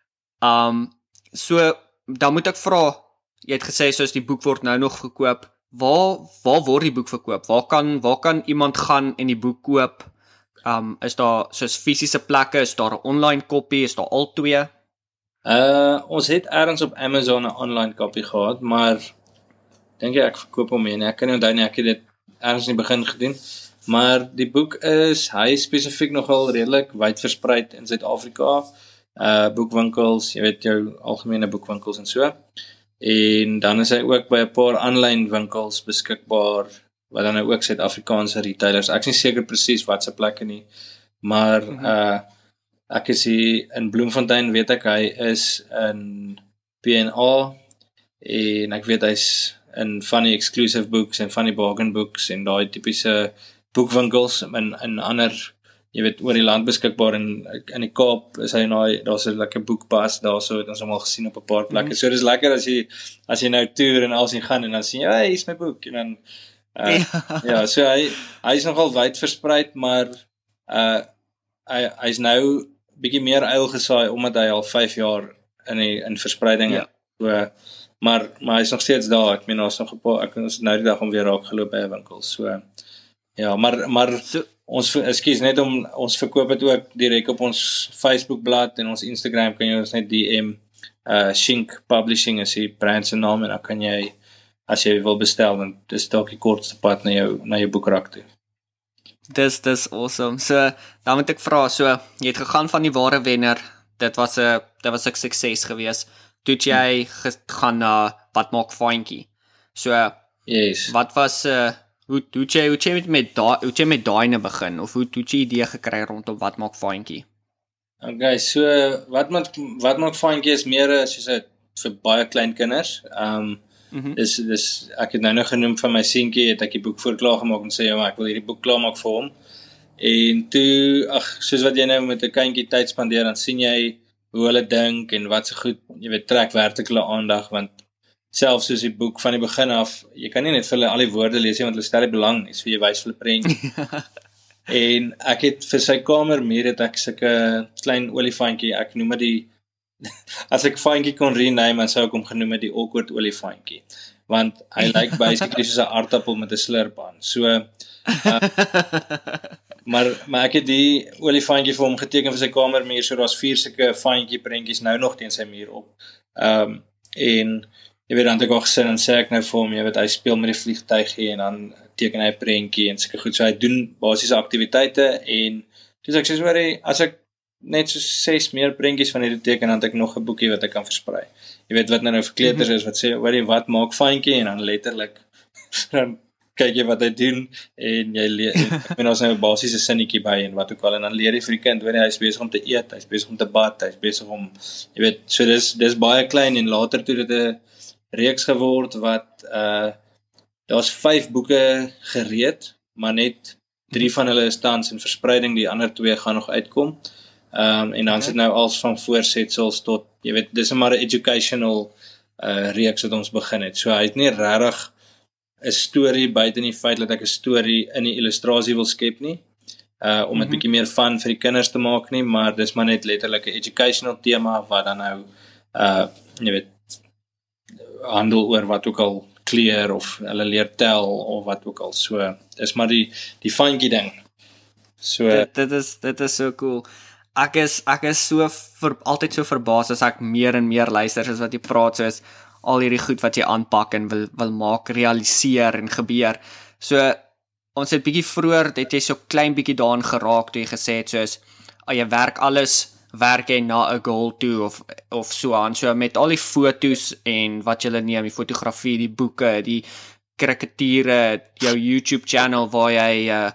So, dan moet ek vra, jy het gesê, soos die boek word nou nog gekoop, waar word die boek verkoop? Waar kan iemand gaan en die boek koop? Is daar soos fisiese plekke, is daar 'n online kopie, is daar al twee? Ons het ergens op Amazon 'n online kopie gehad, maar dink ek verkoop hom nie, ek kan nie onthou nie, ek het dit ergens in die begin gedoen, maar die boek hy spesifiek nogal redelik wyd verspreid in Suid-Afrika, boekwinkels, jy weet, jou algemene boekwinkels en so, en dan is hy ook by 'n paar aanlyn winkels beskikbaar, wat dan nou ook Suid-Afrikaanse retailers, ek is nie seker presies wat se plekke nie, maar ek is hier in Bloemfontein, weet ek, hy is in P&A, en ek weet hy's in van die exclusive books en van die bargain books en daai tipiese boekwinkels in ander, jy weet, oor die land beskikbaar, en in die Kaap is hy daar's 'n lekker boekpas, daarso het ons hom al gesien op 'n paar plekke, so dis lekker as jy nou toer en alsien gaan, en dan sien jy, hey, hier's my boek, en dan, ja, so hy is nogal wyd verspreid, maar, hy's nou bietjie meer uil gesaai, omdat hy al 5 jaar in verspreiding het, so, maar hy's nog steeds daar, ek meen, ons nog 'n paar, ons het nou die dag om weer raak geloop by 'n winkel, so, ja, maar ons, net om, ons verkoop het ook direk op ons Facebookblad en ons Instagram, kan jy ons net DM, Shink Publishing is die brand se naam, en dan kan jy, as jy wil bestel, dan is dalk die kortste pad na jou boekrak toe. Dis awesome. So, dan moet ek vra, so jy het gegaan van die ware wenner. Dit was 'n sukses gewees. Toe het jy gaan na wat maak Fantjie. So, Yes. wat was hoe het jy met daai nou begin of hoe het jy idee gekry rondom wat maak Fantjie? Okay, so wat maak Fantjie is meer soos 'n vir baie klein kinders. Dis ek het nou genoem van my seentjie het ek die boek voorklaar gemaak en sê ja, maar ek wil hierdie boek klaar maak vir hom. En toe, soos wat jy nou met 'n kindjie tyd spandeer, dan sien jy hoe hulle dink en wat se goed, jy weet, trek werklik hulle aandag, want selfs soos die boek van die begin af, jy kan nie net vir hulle al die woorde lees nie, want hulle stel nie belang nie, so jy wys vir hulle prentjie. En ek het vir sy kamermuur het ek sulke klein olifantjie, ek noem dit as ek Fantjie kon rename, dan sou ek hom genoem het die awkward olifantjie, want hy lyk basically soos 'n aardappel met 'n slurp aan. So maar ek het die olifantjie vir hom geteken vir sy kamermuur, so daar's 4 sulke Fantjie prentjies nou nog teen sy muur op. En jy weet, dan het ek al gesin en sê ek nou vir hom, jy weet, hy speel met die vliegtuigie en dan teken hy 'n prentjie en sulke goed. So hy doen basiese aktiwiteite en dis ek sê so, as ek net so 6 meer prentjies van hierdie teken, dan het ek nog 'n boekie wat ek kan versprei. Jy weet wat nou vir kleuters is wat sê, wat maak Fantjie, en dan letterlik dan kyk jy wat hy doen en jy leer. Ek meen, daar's nou 'n basiese sinnetjie by en wat ook al, en dan leer jy vir die kind, hy is besig om te eet, hy is besig om te bad, hy is besig om, jy weet, so dis baie klein en later toe dit 'n reeks geword wat daar's 5 boeke gereed, maar net 3 van hulle is tans in verspreiding, die ander 2 gaan nog uitkom. En dan sit nou als van voorsetsels tot, jy weet, dis maar 'n educational reeks wat ons begin het. So hy het nie regtig 'n storie buite die feit dat ek 'n storie in die illustrasie wil skep nie, om dit bietjie meer fun vir die kinders te maak nie, maar dis maar net letterlik 'n educational tema wat dan nou jy weet, handel oor wat ook al kleur of hulle leer tel of wat ook al. So dis maar die Fantjie ding. So Dit is so cool. Ek is so altyd so verbaas as ek meer en meer luister soos wat jy praat, soos al hierdie goed wat jy aanpak en wil maak, realiseer en gebeur. So ons het bietjie vroeër, het jy so klein bietjie daarin geraak toe jy gesê het soos jy werk jy na 'n goal toe of so aan. So met al die fotos en wat jy neem, die fotografie, die boeke, die karikatuure, jou YouTube channel waar jy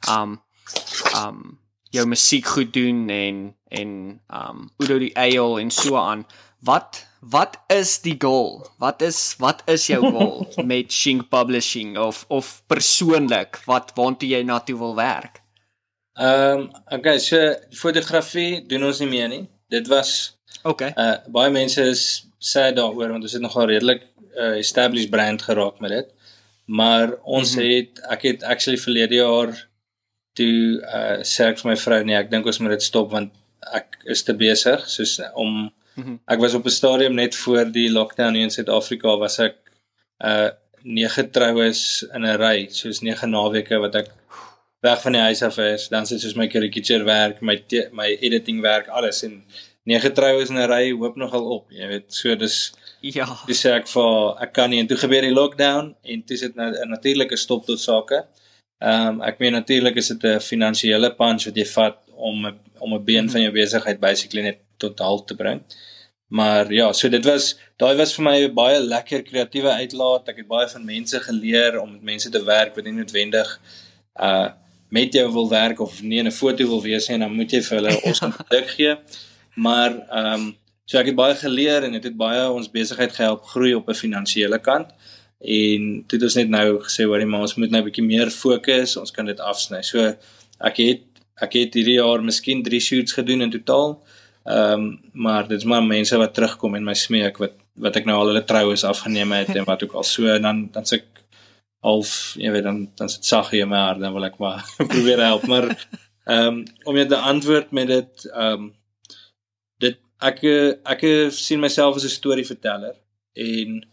jou musiek goed doen en Udo die Eil en so aan. Wat is die goal? Wat is jou goal met Shink Publishing of persoonlik waantoe jy na toe wil werk? Okay, so fotografie doen ons nie meer nie. Dit was baie mense is sad daaroor, want ons het nogal redelik established brand geraak met dit. Maar ons ek het actually verlede jaar toe sê ek vir my vrou, nee, ek dink ons moet dit stop, want ek is te besig, soos ek was op 'n stadium net voor die lockdown hier in Suid-Afrika, was ek 9 troues in 'n ry, soos 9 naweke wat ek weg van die huis af is, dan sit soos my caricature werk, my editing werk, alles, en 9 troues in 'n ry hoop nogal op, jy weet, so dis, toe sê ek kan nie, en toe gebeur die lockdown, en toe sit natuurlik 'n stop tot sake. Ek meen, natuurlik is dit 'n finansiële punch wat jy vat om 'n been van jou besigheid basically net tot halt te bring. Maar ja, so daai was vir my 'n baie lekker kreatiewe uitlaat. Ek het baie van mense geleer om met mense te werk wat nie noodwendig met jou wil werk of nie in 'n foto wil wees nie, en dan moet jy vir hulle ons produk gee. Maar so ek het baie geleer en dit het baie ons besigheid gehelp groei op 'n finansiële kant. En toe het ons net nou gesê, maar ons moet nou 'n bietjie meer fokus, ons kan dit afsny. So ek het hierdie jaar miskien 3 shoots gedoen in totaal. Maar dit is maar mense wat terugkom en my smeek wat ek nou al hulle troues afgeneem het en wat ook al. So dan sê ek half, jy weet, dan sit sag in my hart, dan wil ek maar probeer help. Maar om jy te antwoord met dit, ek sien myself as 'n storieverteller, en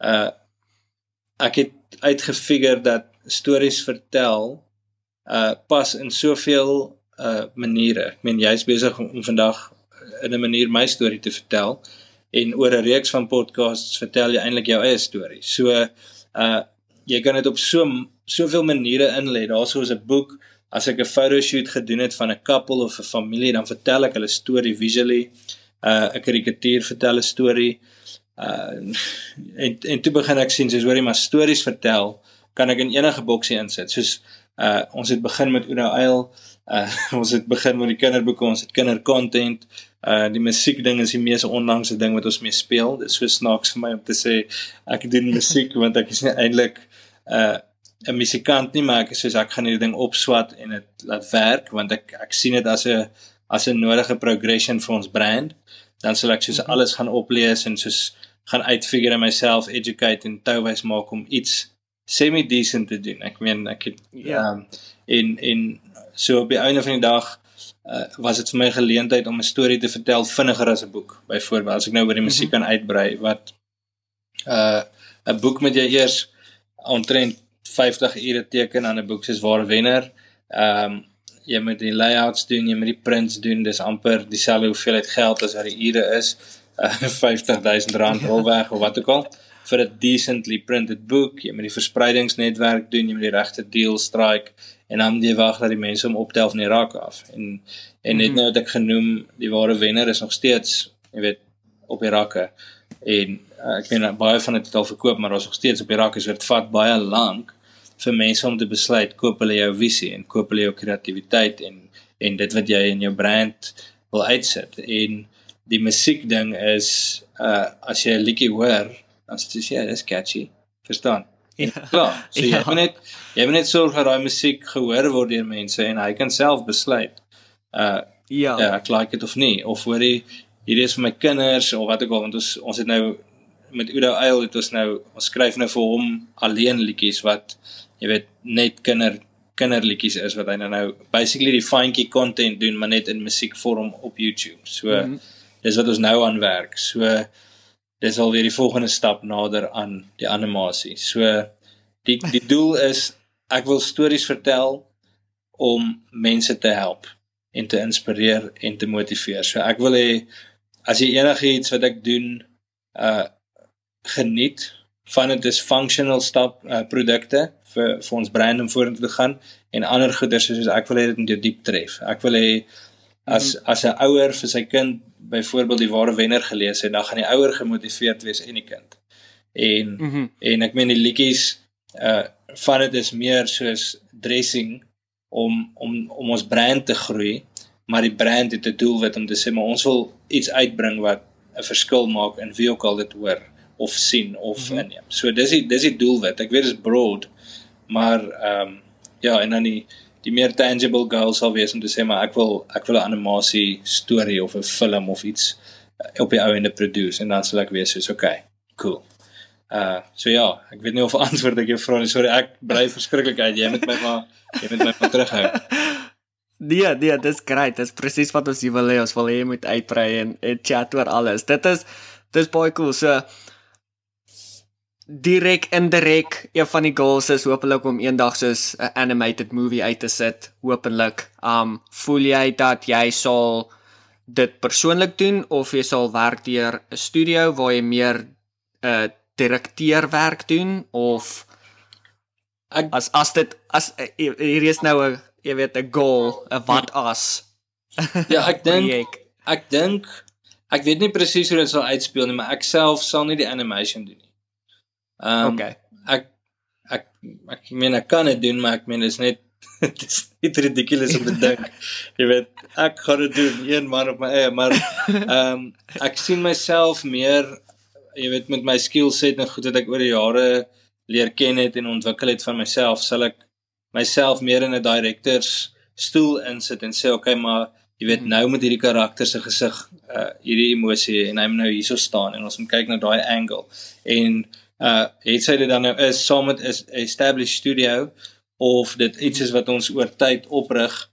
ek het uitgefigure dat stories vertel pas in soveel maniere. Ek meen, jy is besig om vandag in 'n manier my storie te vertel, en oor 'n reeks van podcasts vertel jy eintlik jou eie storie. So jy kan dit op soveel maniere inlê. Daar's 'n boek, as ek 'n photoshoot gedoen het van 'n couple of 'n familie, dan vertel ek hulle storie visually, 'n karikatuur vertel 'n storie, en toe begin ek sien, soos hoorie, maar stories vertel, kan ek in enige boksie insit, soos, ons het begin met Oudou Uil, ons het begin met die kinderboeke, ons het kindercontent, die musiek ding is die mees onlangse ding wat ons mee speel, dit is so snaaks vir my om te sê, ek doen musiek, want ek is nie eintlik 'n musikant nie, maar ek is soos, ek gaan hierdie ding opswat en dit laat werk, want ek sien dit as 'n nodige progression vir ons brand, dan sal ek soos alles gaan oplees en soos gaan uitfigure myself, educate en touwys maak om iets semi-decent te doen. Ek meen, ek het, en so op die einde van die dag, was dit vir my geleentheid om 'n storie te vertel vinniger as 'n boek, byvoorbeeld, as ek nou oor die musiek kan uitbrei, wat, 'n boek moet jy eers omtrent 50 ure teken aan 'n boek soos Ware Wenner, jy moet die layouts doen, jy moet die prints doen, dis amper dieselfde hoeveelheid geld as wat die ure is, R50,000 rolweg of wat ook al, vir 'n decently printed boek, jy moet die verspreidingsnetwerk doen, jy moet die regte deal strike, en dan moet jy wag dat die mense hom optel van die rak af, en net nou het ek genoem, die Ware Wenner is nog steeds, jy weet, op die rakke, en ek meen, baie van dit het al verkoop, maar ons nog steeds op die rakke, so dit vat baie lank, vir mense om te besluit, koop hulle jou visie, en koop hulle jou kreatiwiteit, en dit wat jy in jou brand wil uitsit, en die musiek ding is, as jy 'n liedjie hoor, dan sê jy, ja, dis catchy, verstaan? Ja. Klaar, so jy moet net sorg dat daai musiek gehoor word deur mense, en hy kan self besluit, ek like dit of nie, of hoor hierdie is vir my kinders, of wat ook al, want ons het nou, met Oudou Uil het ons skryf nou vir hom alleen liedjies, wat, jy weet, net kinderliedjies is, wat hy nou basically die fynkie content doen, maar net in musiekvorm op YouTube, so, dis wat ons nou aan werk, so, dis alweer die volgende stap nader aan die animasie, so, die doel is, ek wil stories vertel, om mense te help, en te inspireer, en te motiveer, so ek wil hê, as jy enigiets wat ek doen, geniet, van dit is functional produkte, vir ons brand om vorentoe te gaan, en ander goeders, soos ek wil hê dit moet jou diep tref, ek wil hê, as 'n ouer vir sy kind, byvoorbeeld die Ware Wenner gelees het, dan gaan die ouer gemotiveerd wees en die kind, en ek meen die liedjies, van dit is meer soos dressing, om ons brand te groei, maar die brand het 'n doelwit om te sê, maar ons wil iets uitbring wat 'n verskil maak in wie ook al dit hoor, of sien, of inneem. So dis die doelwit, ek weet dit is broad, maar en dan die meer tangible goal sal wees om te sê, maar ek wil 'n animasie storie, of 'n film, of iets op die ou ende produce, en dan sal ek wees soos, okay, cool. So ja, ek weet nie of antwoord ek jou vraag nie, sorry, ek brei verskriklik uit, jy moet my maar terughou. Nee, dis great, dis presies wat ons hier wil hê, ons wil hê jy moet uitbrei en chat oor alles, dit is baie cool, so, direk, indirek, een van die goals is hopelik om eendag soos 'n animated movie uit te sit, hopelik, voel jy dat jy sal dit persoonlik doen, of jy sal werk deur 'n studio, waar jy meer direkteurwerk doen, of hier is nou jy weet, 'n goal, 'n wat as. Ja, ek dink, ek weet nie presies hoe dit sal uitspeel nie, maar ek self sal nie die animation doen nie. Okay. Ek meen, ek kan dit doen, maar ek meen, dit is net ridiculous om te dink. Jy weet, ek gaan dit doen, een man op my eie, maar ek sien myself meer, jy weet, met my skillset en goed wat ek oor die jare leer ken het en ontwikkel het van myself, sal ek myself meer in 'n directors stoel insit en sê, okay, maar jy weet, nou moet hierdie karakter se gesig, hierdie emosie, en hy moet nou hierso staan, en ons moet kyk na daai angle, en het sy dit dan nou is, saam met 'n established studio, of dit iets is wat ons oor tyd oprig,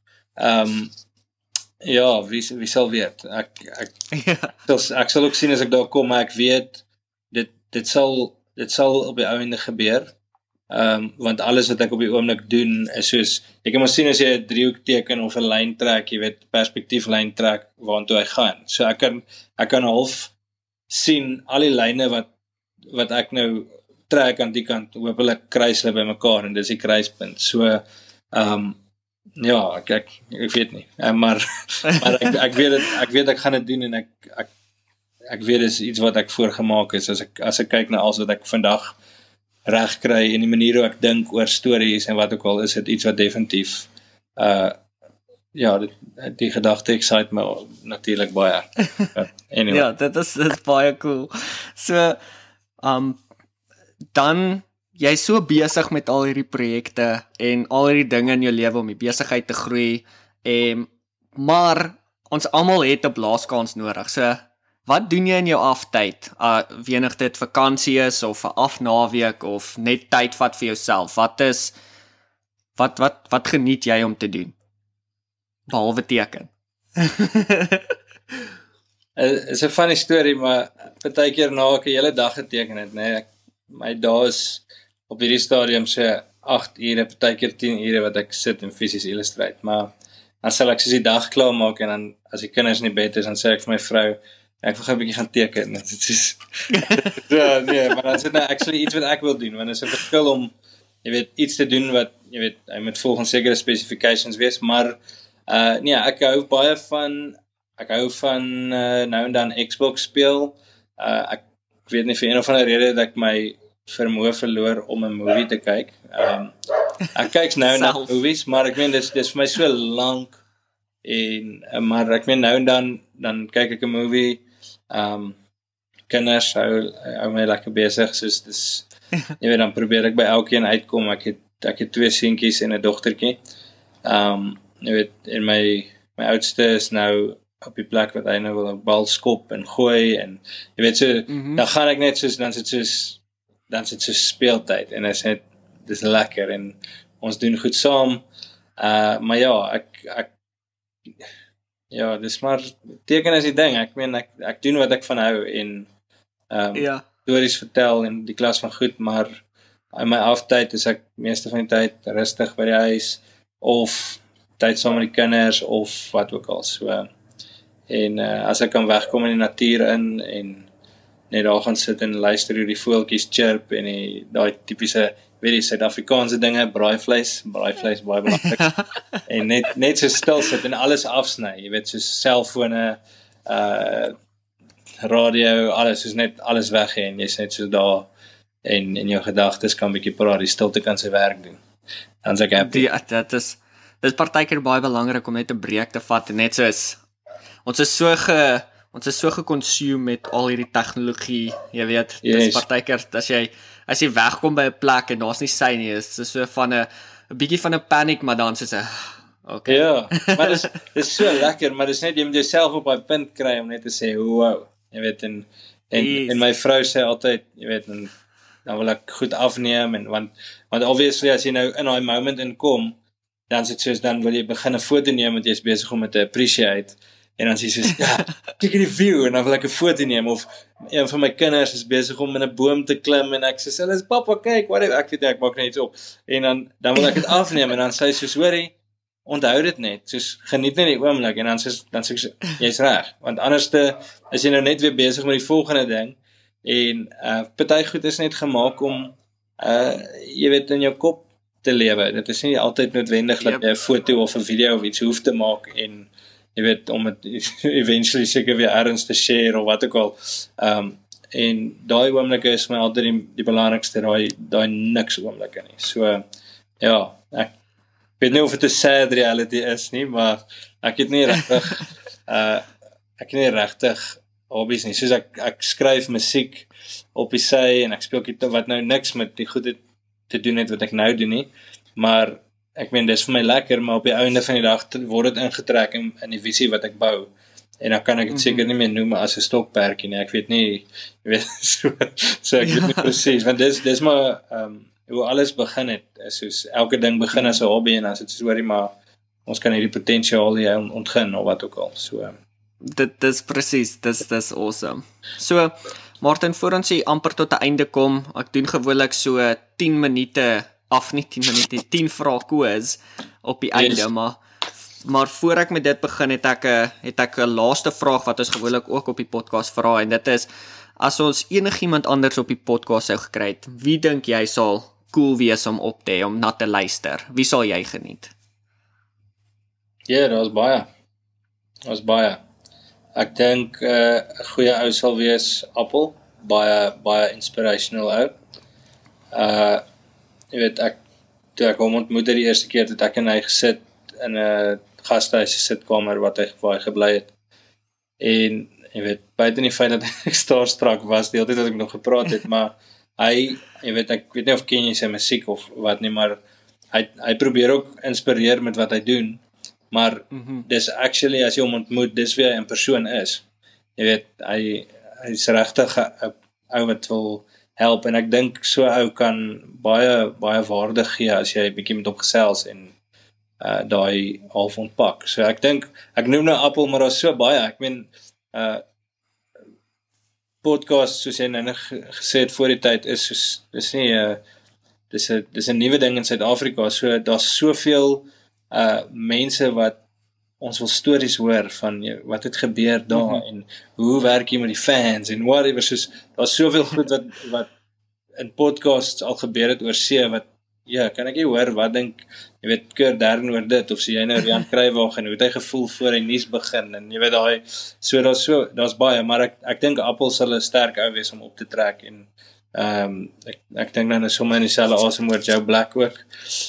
ja, wie sal weet, ek sal ook sien as ek daar kom, maar ek weet, dit sal op die ou ende gebeur, want alles wat ek op die oomblik doen, is soos, jy kan maar sien as jy 'n driehoek teken, of 'n lyn trek, jy weet, perspektieflyn trek, waartoe hy gaan, so ek kan half sien, al die lyne wat ek nou trek aan die kant, hopelik kruis hulle by mekaar, en dis die kruispunt, so, Ja, ek weet nie. Maar ek weet ek gaan dit doen en ek weet dis iets wat ek voorgemaak is as ek kyk na alles wat ek vandag reg kry en die manier hoe ek dink oor stories en wat ook al is dit iets wat definitief ja, die gedagte excite my natuurlik baie. Anyway. Ja, dit is baie cool. So, dan jy is so besig met al hierdie projekte en al hierdie dinge in jou lewe om die besigheid te groei, maar ons almal het 'n blaaskans nodig. So, wat doen jy in jou aftyd? Wenig dit vakansie is of 'n afnaweek of net tyd vat vir jouself? Wat geniet jy om te doen? Behalwe teken. Is 'n funny storie, maar partykeer na ek 'n hele dag geteken het, nee, my dae is op hierdie stadium so 8 ure, partykeer 10 ure wat ek sit en fisies illustrate, maar dan sal ek soos die dag klaar maak en dan as die kinders in die bed is, dan sê ek vir my vrou, ek wil gou 'n bietjie gaan teken. Dit is ja, nee, maar dan is dit nou actually iets wat ek wil doen, want dit is 'n verskil om jy weet iets te doen wat jy weet hy moet volgens sekere specifications wees, maar nee, ek hou baie van nou en dan Xbox speel. Ek weet nie vir een of ander rede dat ek my vermoë verloor om 'n movie te kyk. Ek kyk nou en dan movies, maar ek meen dis vir my so lank en maar ek meen nou en dan kyk ek 'n movie. Kinders hou my lekker besig, soos dis jy weet dan probeer ek by elkeen uitkom. Ek het 2 seentjies en 'n dogtertjie. Jy weet en my oudste is nou op die plek wat hy nou wil 'n bal skop en gooi en jy weet so dan gaan ek net soos dan sit so speeltyd en dis lekker en ons doen goed saam. Maar ja, ja, dis maar teken is die ding. Ek meen ek doen wat ek van hou en Ja. stories vertel en die klas van goed, maar in my aftyd is ek meeste van die tyd rustig by die huis of tyd saam met die kinders of wat ook al. So en as ek kan wegkom in die natuur in en net daar gaan sit en luister hoe die voeltjies chirp en daai tipiese, weet jy, Suid-Afrikaanse dinge, braaivleis baie belangrik. En net so stil sit en alles afsny, jy weet, soos selfone, radio, alles, soos net alles weg hê en jy's net so daar en in jou gedagtes kan 'n bietjie praat, die stilte kan sy werk doen. Dan sê ek happy. Dit is partykeer baie belangrik om net 'n breek te vat en net soos ons is so geconsume met al hierdie tegnologie, jy weet, dis partykeer as jy wegkom by 'n plek en daar's nie sy nie, is so van 'n bietjie van 'n paniek, maar dan soos 'n okay. Ja, maar dis so lekker, maar dis net jy moet jouself op daai punt kry om net te sê wow, jy weet en my vrou sê altyd, jy weet, en dan wil ek goed afneem en want obviously as jy nou in daai moment inkom, dan sit soos dan wil jy begin 'n foto neem want jy's besig om dit te appreciate. En dan sê sy soos, ja, kyk hierdie view, en dan wil ek 'n foto neem, of een van my kinders is besig om in 'n boom te klim, en ek sê, hulle is papa, kyk, whatever, ek weet nie, ek maak net iets op, en dan wil ek dit afneem, en dan sê sy soos, hoorie, onthou dit net, soos, geniet net die oomblik, en dan sê sy, jy's reg, want anderste is jy nou net weer besig met die volgende ding, en party goed is net gemaak om, jy weet, in jou kop te lewe, dit is nie altyd noodwendig dat jy 'n foto of 'n video of iets hoef te maak, en jy weet, om het eventually seker weer ergens te share of wat ook al. En daai oomblikke is my altyd die belangrikste, daai niks oomblikke nie. So, ja, ek weet nie of dit 'n sad reality is nie, maar ek het nie regtig hobbies nie. Soos ek skryf musiek op die sy en ek speel gitaar wat nou niks met die goede te doen het wat ek nou doen nie, maar ek meen, dis vir my lekker, maar op die einde van die dag word dit ingetrek in die visie wat ek bou, en dan kan ek dit seker nie meer noem as 'n stokperdjie nie, ek weet nie, jy weet, so ek weet nie presies, want dis maar, hoe alles begin het, soos elke ding begin as 'n hobby, en as dit storie, maar ons kan hierdie potensiaal hier ontgin, of wat ook al, so. Dis presies, dis awesome. So, Martin, voor ons hier amper tot 'n einde kom, ek doen gewoonlik so 10 minute, 10 vrae quiz op die einde, maar voor ek met dit begin het ek 'n laaste vraag wat ons gewoonlik ook op die podcast vra, en dit is, as ons enigiemand anders op die podcast sou gekry het, wie dink jy sal cool wees om op te hê, om na te luister? Wie sal jy geniet? Ja, daar's baie. Daar's baie. Ek dink 'n goeie ou sal wees Appel, baie inspirational ou. Uh jy weet toe ek hom ontmoet het die eerste keer het ek en hy gesit in 'n gastehuis sitkamer waar hy gebly het. En jy weet buiten die feit dat ek starstruck was die hele tyd as ek nog gepraat het, maar jy weet ek weet nie of ken jy sy musiek of wat nie, maar hy probeer ook inspireer met wat hy doen. Maar dis actually as jy hom ontmoet, dis wie hy in persoon is. Jy weet, hy's regtig 'n ou wat wil help en ek dink so ou kan baie waarde gee as jy bietjie met hom gesels en daai half ontpak. So ek dink ek noem nou Appel, maar daar's so baie. Ek meen podcast soos jy nou gesê het voor die tyd is soos dis nie dis 'n nuwe ding in Suid-Afrika. So daar's soveel mense wat ons wil stories hoor van wat het gebeur daar en hoe werk jy met die fans en whatever, soos daar's soveel goed wat in podcasts al gebeur het oor see wat kan ek jy hoor wat dink jy weet Kurt Darren oor dit of sê jy nou Rian Kruiwagen en hoe het hy gevoel voor hy nuus begin en jy weet daar's baie, maar ek dink Appel sal 'n sterk ou wees om op te trek en ek dink nou sommer in dieselfde asem oor Joe Black ook.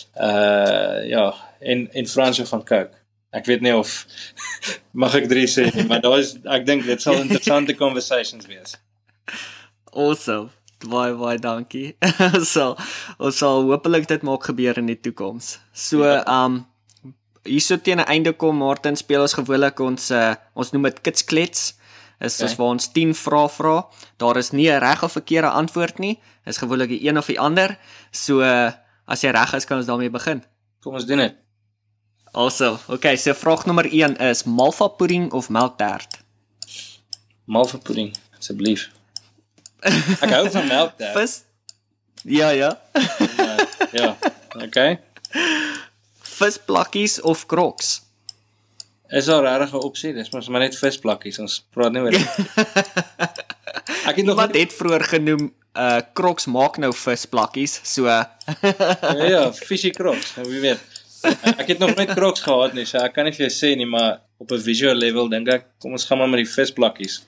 En Fransjo van Cooke. Ek weet nie of mag ek 3 sê nie, maar ek dink dit sal interessante conversations wees. Awesome. Baie dankie. Ons sal hopelik dit maak gebeur in die toekoms. So hierso teen 'n einde kom Martin, speel ons gewoonlik ons noem dit kitsklets. Is soos waar ons 10 vrae vra. Daar is nie 'n reg of verkeerde antwoord nie. Is gewoonlik die een of die ander. So as jy reg is, kan ons daarmee begin. Kom ons doen dit. Awesome. Okay, so vraag nommer 1 is malva pudding of melktert? Malva pudding, asseblief. Ek hou van melktert. Vis? Ja. Ja, okay. Visplakkies of Crocs? Is daar regtig 'n opsie? Dis maar net visplakkies. Ons praat nie oor dit. Ek het nog wat het vroeër genoem Crocs maak nou visplakkies, so ja, fishy Crocs, nou wie weet. Ek het nog nooit Crocs gehad nie, so ek kan nie vir jou sê nie, maar op 'n visual level dink ek, kom ons gaan maar met die visplakkies.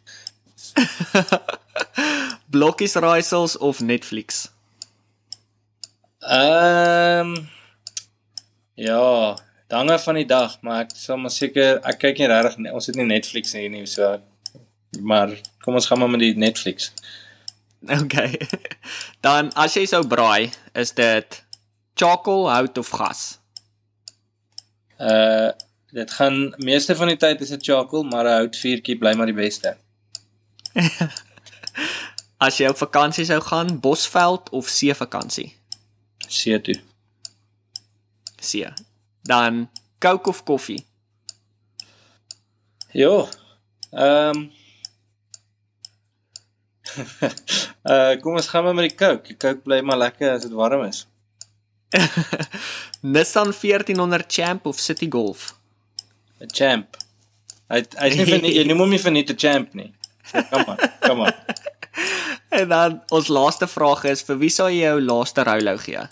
Blokkies raaisels of Netflix? Ja, dange van die dag, maar ek sal maar seker, ek kyk nie regtig nie, ons het nie Netflix nie, so, maar kom ons gaan maar met die Netflix. Okay, dan as jy sou braai, is dit charcoal, hout of gas? Dit gaan, meeste van die tyd is dit charcoal, maar 'n houtvuurtjie bly maar die beste. As jy op vakansie sou gaan, Bosveld of seevakansie? See toe. See. Dan Coke of koffie? Jo, kom ons gaan maar met die Coke. Die Coke bly maar lekker as dit warm is. Nissan 1400 Champ of City Golf? 'n Champ. Hy is nie vir jy noem hom nie vir net 'n champ nie. So, come on. En dan ons laaste vraag is, vir wie sal jy jou laaste rouwlou gee?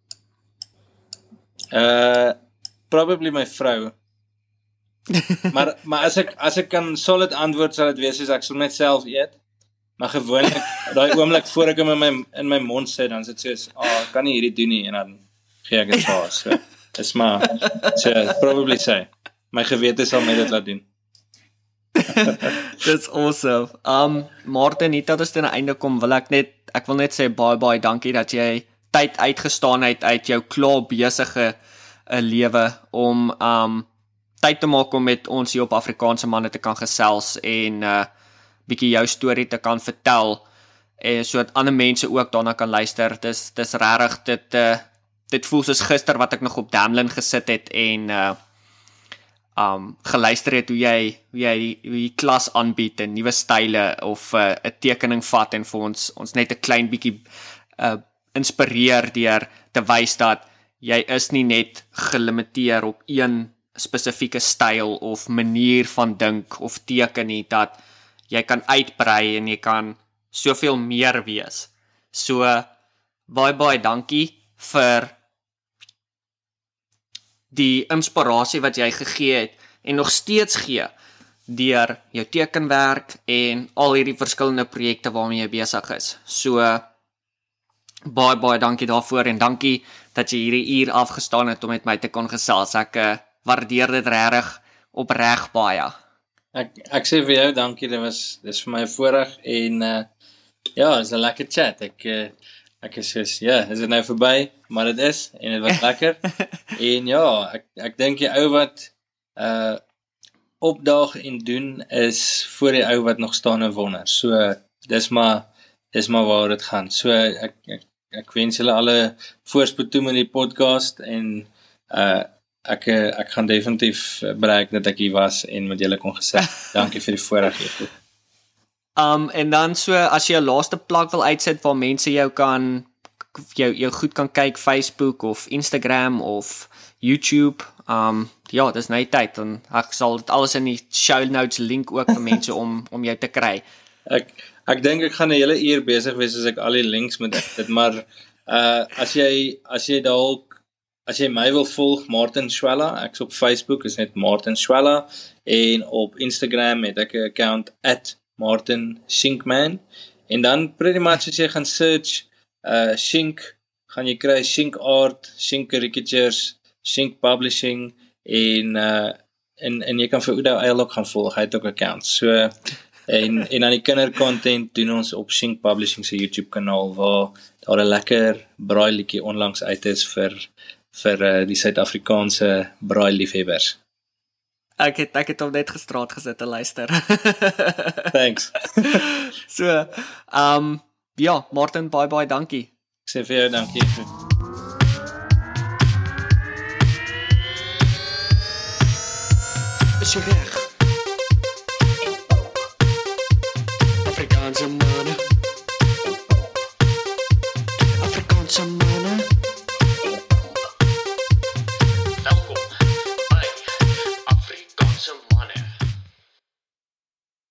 Probably my vrou. Maar as ek kan solid antwoord sal dit wees soos ek sal net self eet. Maar gewoonlik daai oomblik voor ek hom in my mond sit, dan sit soos, ek kan nie hierdie doen nie en dan gee ek dit vir. So is maar probably sê. My gewete sal my dit laat doen. That's awesome. Martin, hier tot ons teen 'n einde kom, ek wil net sê baie dankie dat jy tyd uitgestaan het uit jou klaar besige lewe om tyd te maak om met ons hier op Afrikaanse manne te kan gesels en bietjie jou storie te kan vertel en sodat ander mense ook daarna kan luister. Dis regtig dit voel soos gister wat ek nog op Damlin gesit het en geluister het hoe jy klas aanbied en nuwe style of 'n tekening vat en vir ons net 'n klein bietjie inspireer deur te wys dat jy is nie net gelimiteer op een spesifieke styl of manier van dink of teken nie, dat jy kan uitbrei en jy kan soveel meer wees. So baie dankie vir die inspirasie wat jy gegee het en nog steeds gee deur jou tekenwerk en al hierdie verskillende projekte waarmee jy besig is. So baie dankie daarvoor en dankie dat jy hierdie uur afgestaan het om met my te kon gesels. Ek waardeer dit regtig opreg baie. Ek sê vir jou dankie, dis vir my 'n voorreg en ja, is 'n lekker chat. Ek is soos, ja, is dit nou verby, maar dit is en dit was lekker. En ja, ek dink die ou wat opdaag en doen is voor die ou wat nog staan en wonder. So dis maar waar dit gaan. So ek wens julle alle voorspoed toe met die podcast en ek gaan definitief bereik dat ek hier was en met julle kon gesels. Dankie vir die voorreg hiertoe. En dan so, as jy 'n laaste plek wil uitsit waar mense jou goed kan kyk, Facebook of Instagram of YouTube, ja, dis nou die tyd, en ek sal dit alles in die show notes link ook vir mense om jou te kry. Ek dink ek gaan 'n hele uur besig wees as ek al die links moet dit, maar as jy my wil volg, Martin Schwella, ek's op Facebook, is net Martin Schwella, en op Instagram het ek 'n account @Martin Shinkman, en dan pretty much as jy gaan search Shink, gaan jy kry Shink Art, Shink Caricatures, Shink Publishing, en jy kan vir Oudo Eil ook gaan volg, hy het ook accounts, so en aan die kindercontent doen ons op Shink Publishing se YouTube kanaal, waar daar 'n lekker braailiedjie onlangs uit is vir die Suid-Afrikaanse braai-liefhebbers. Ek het hom net gisterand gesit te luister. Thanks. So, ja, Martin, baie dankie. Ek sê vir jou dankie. Is jy reg?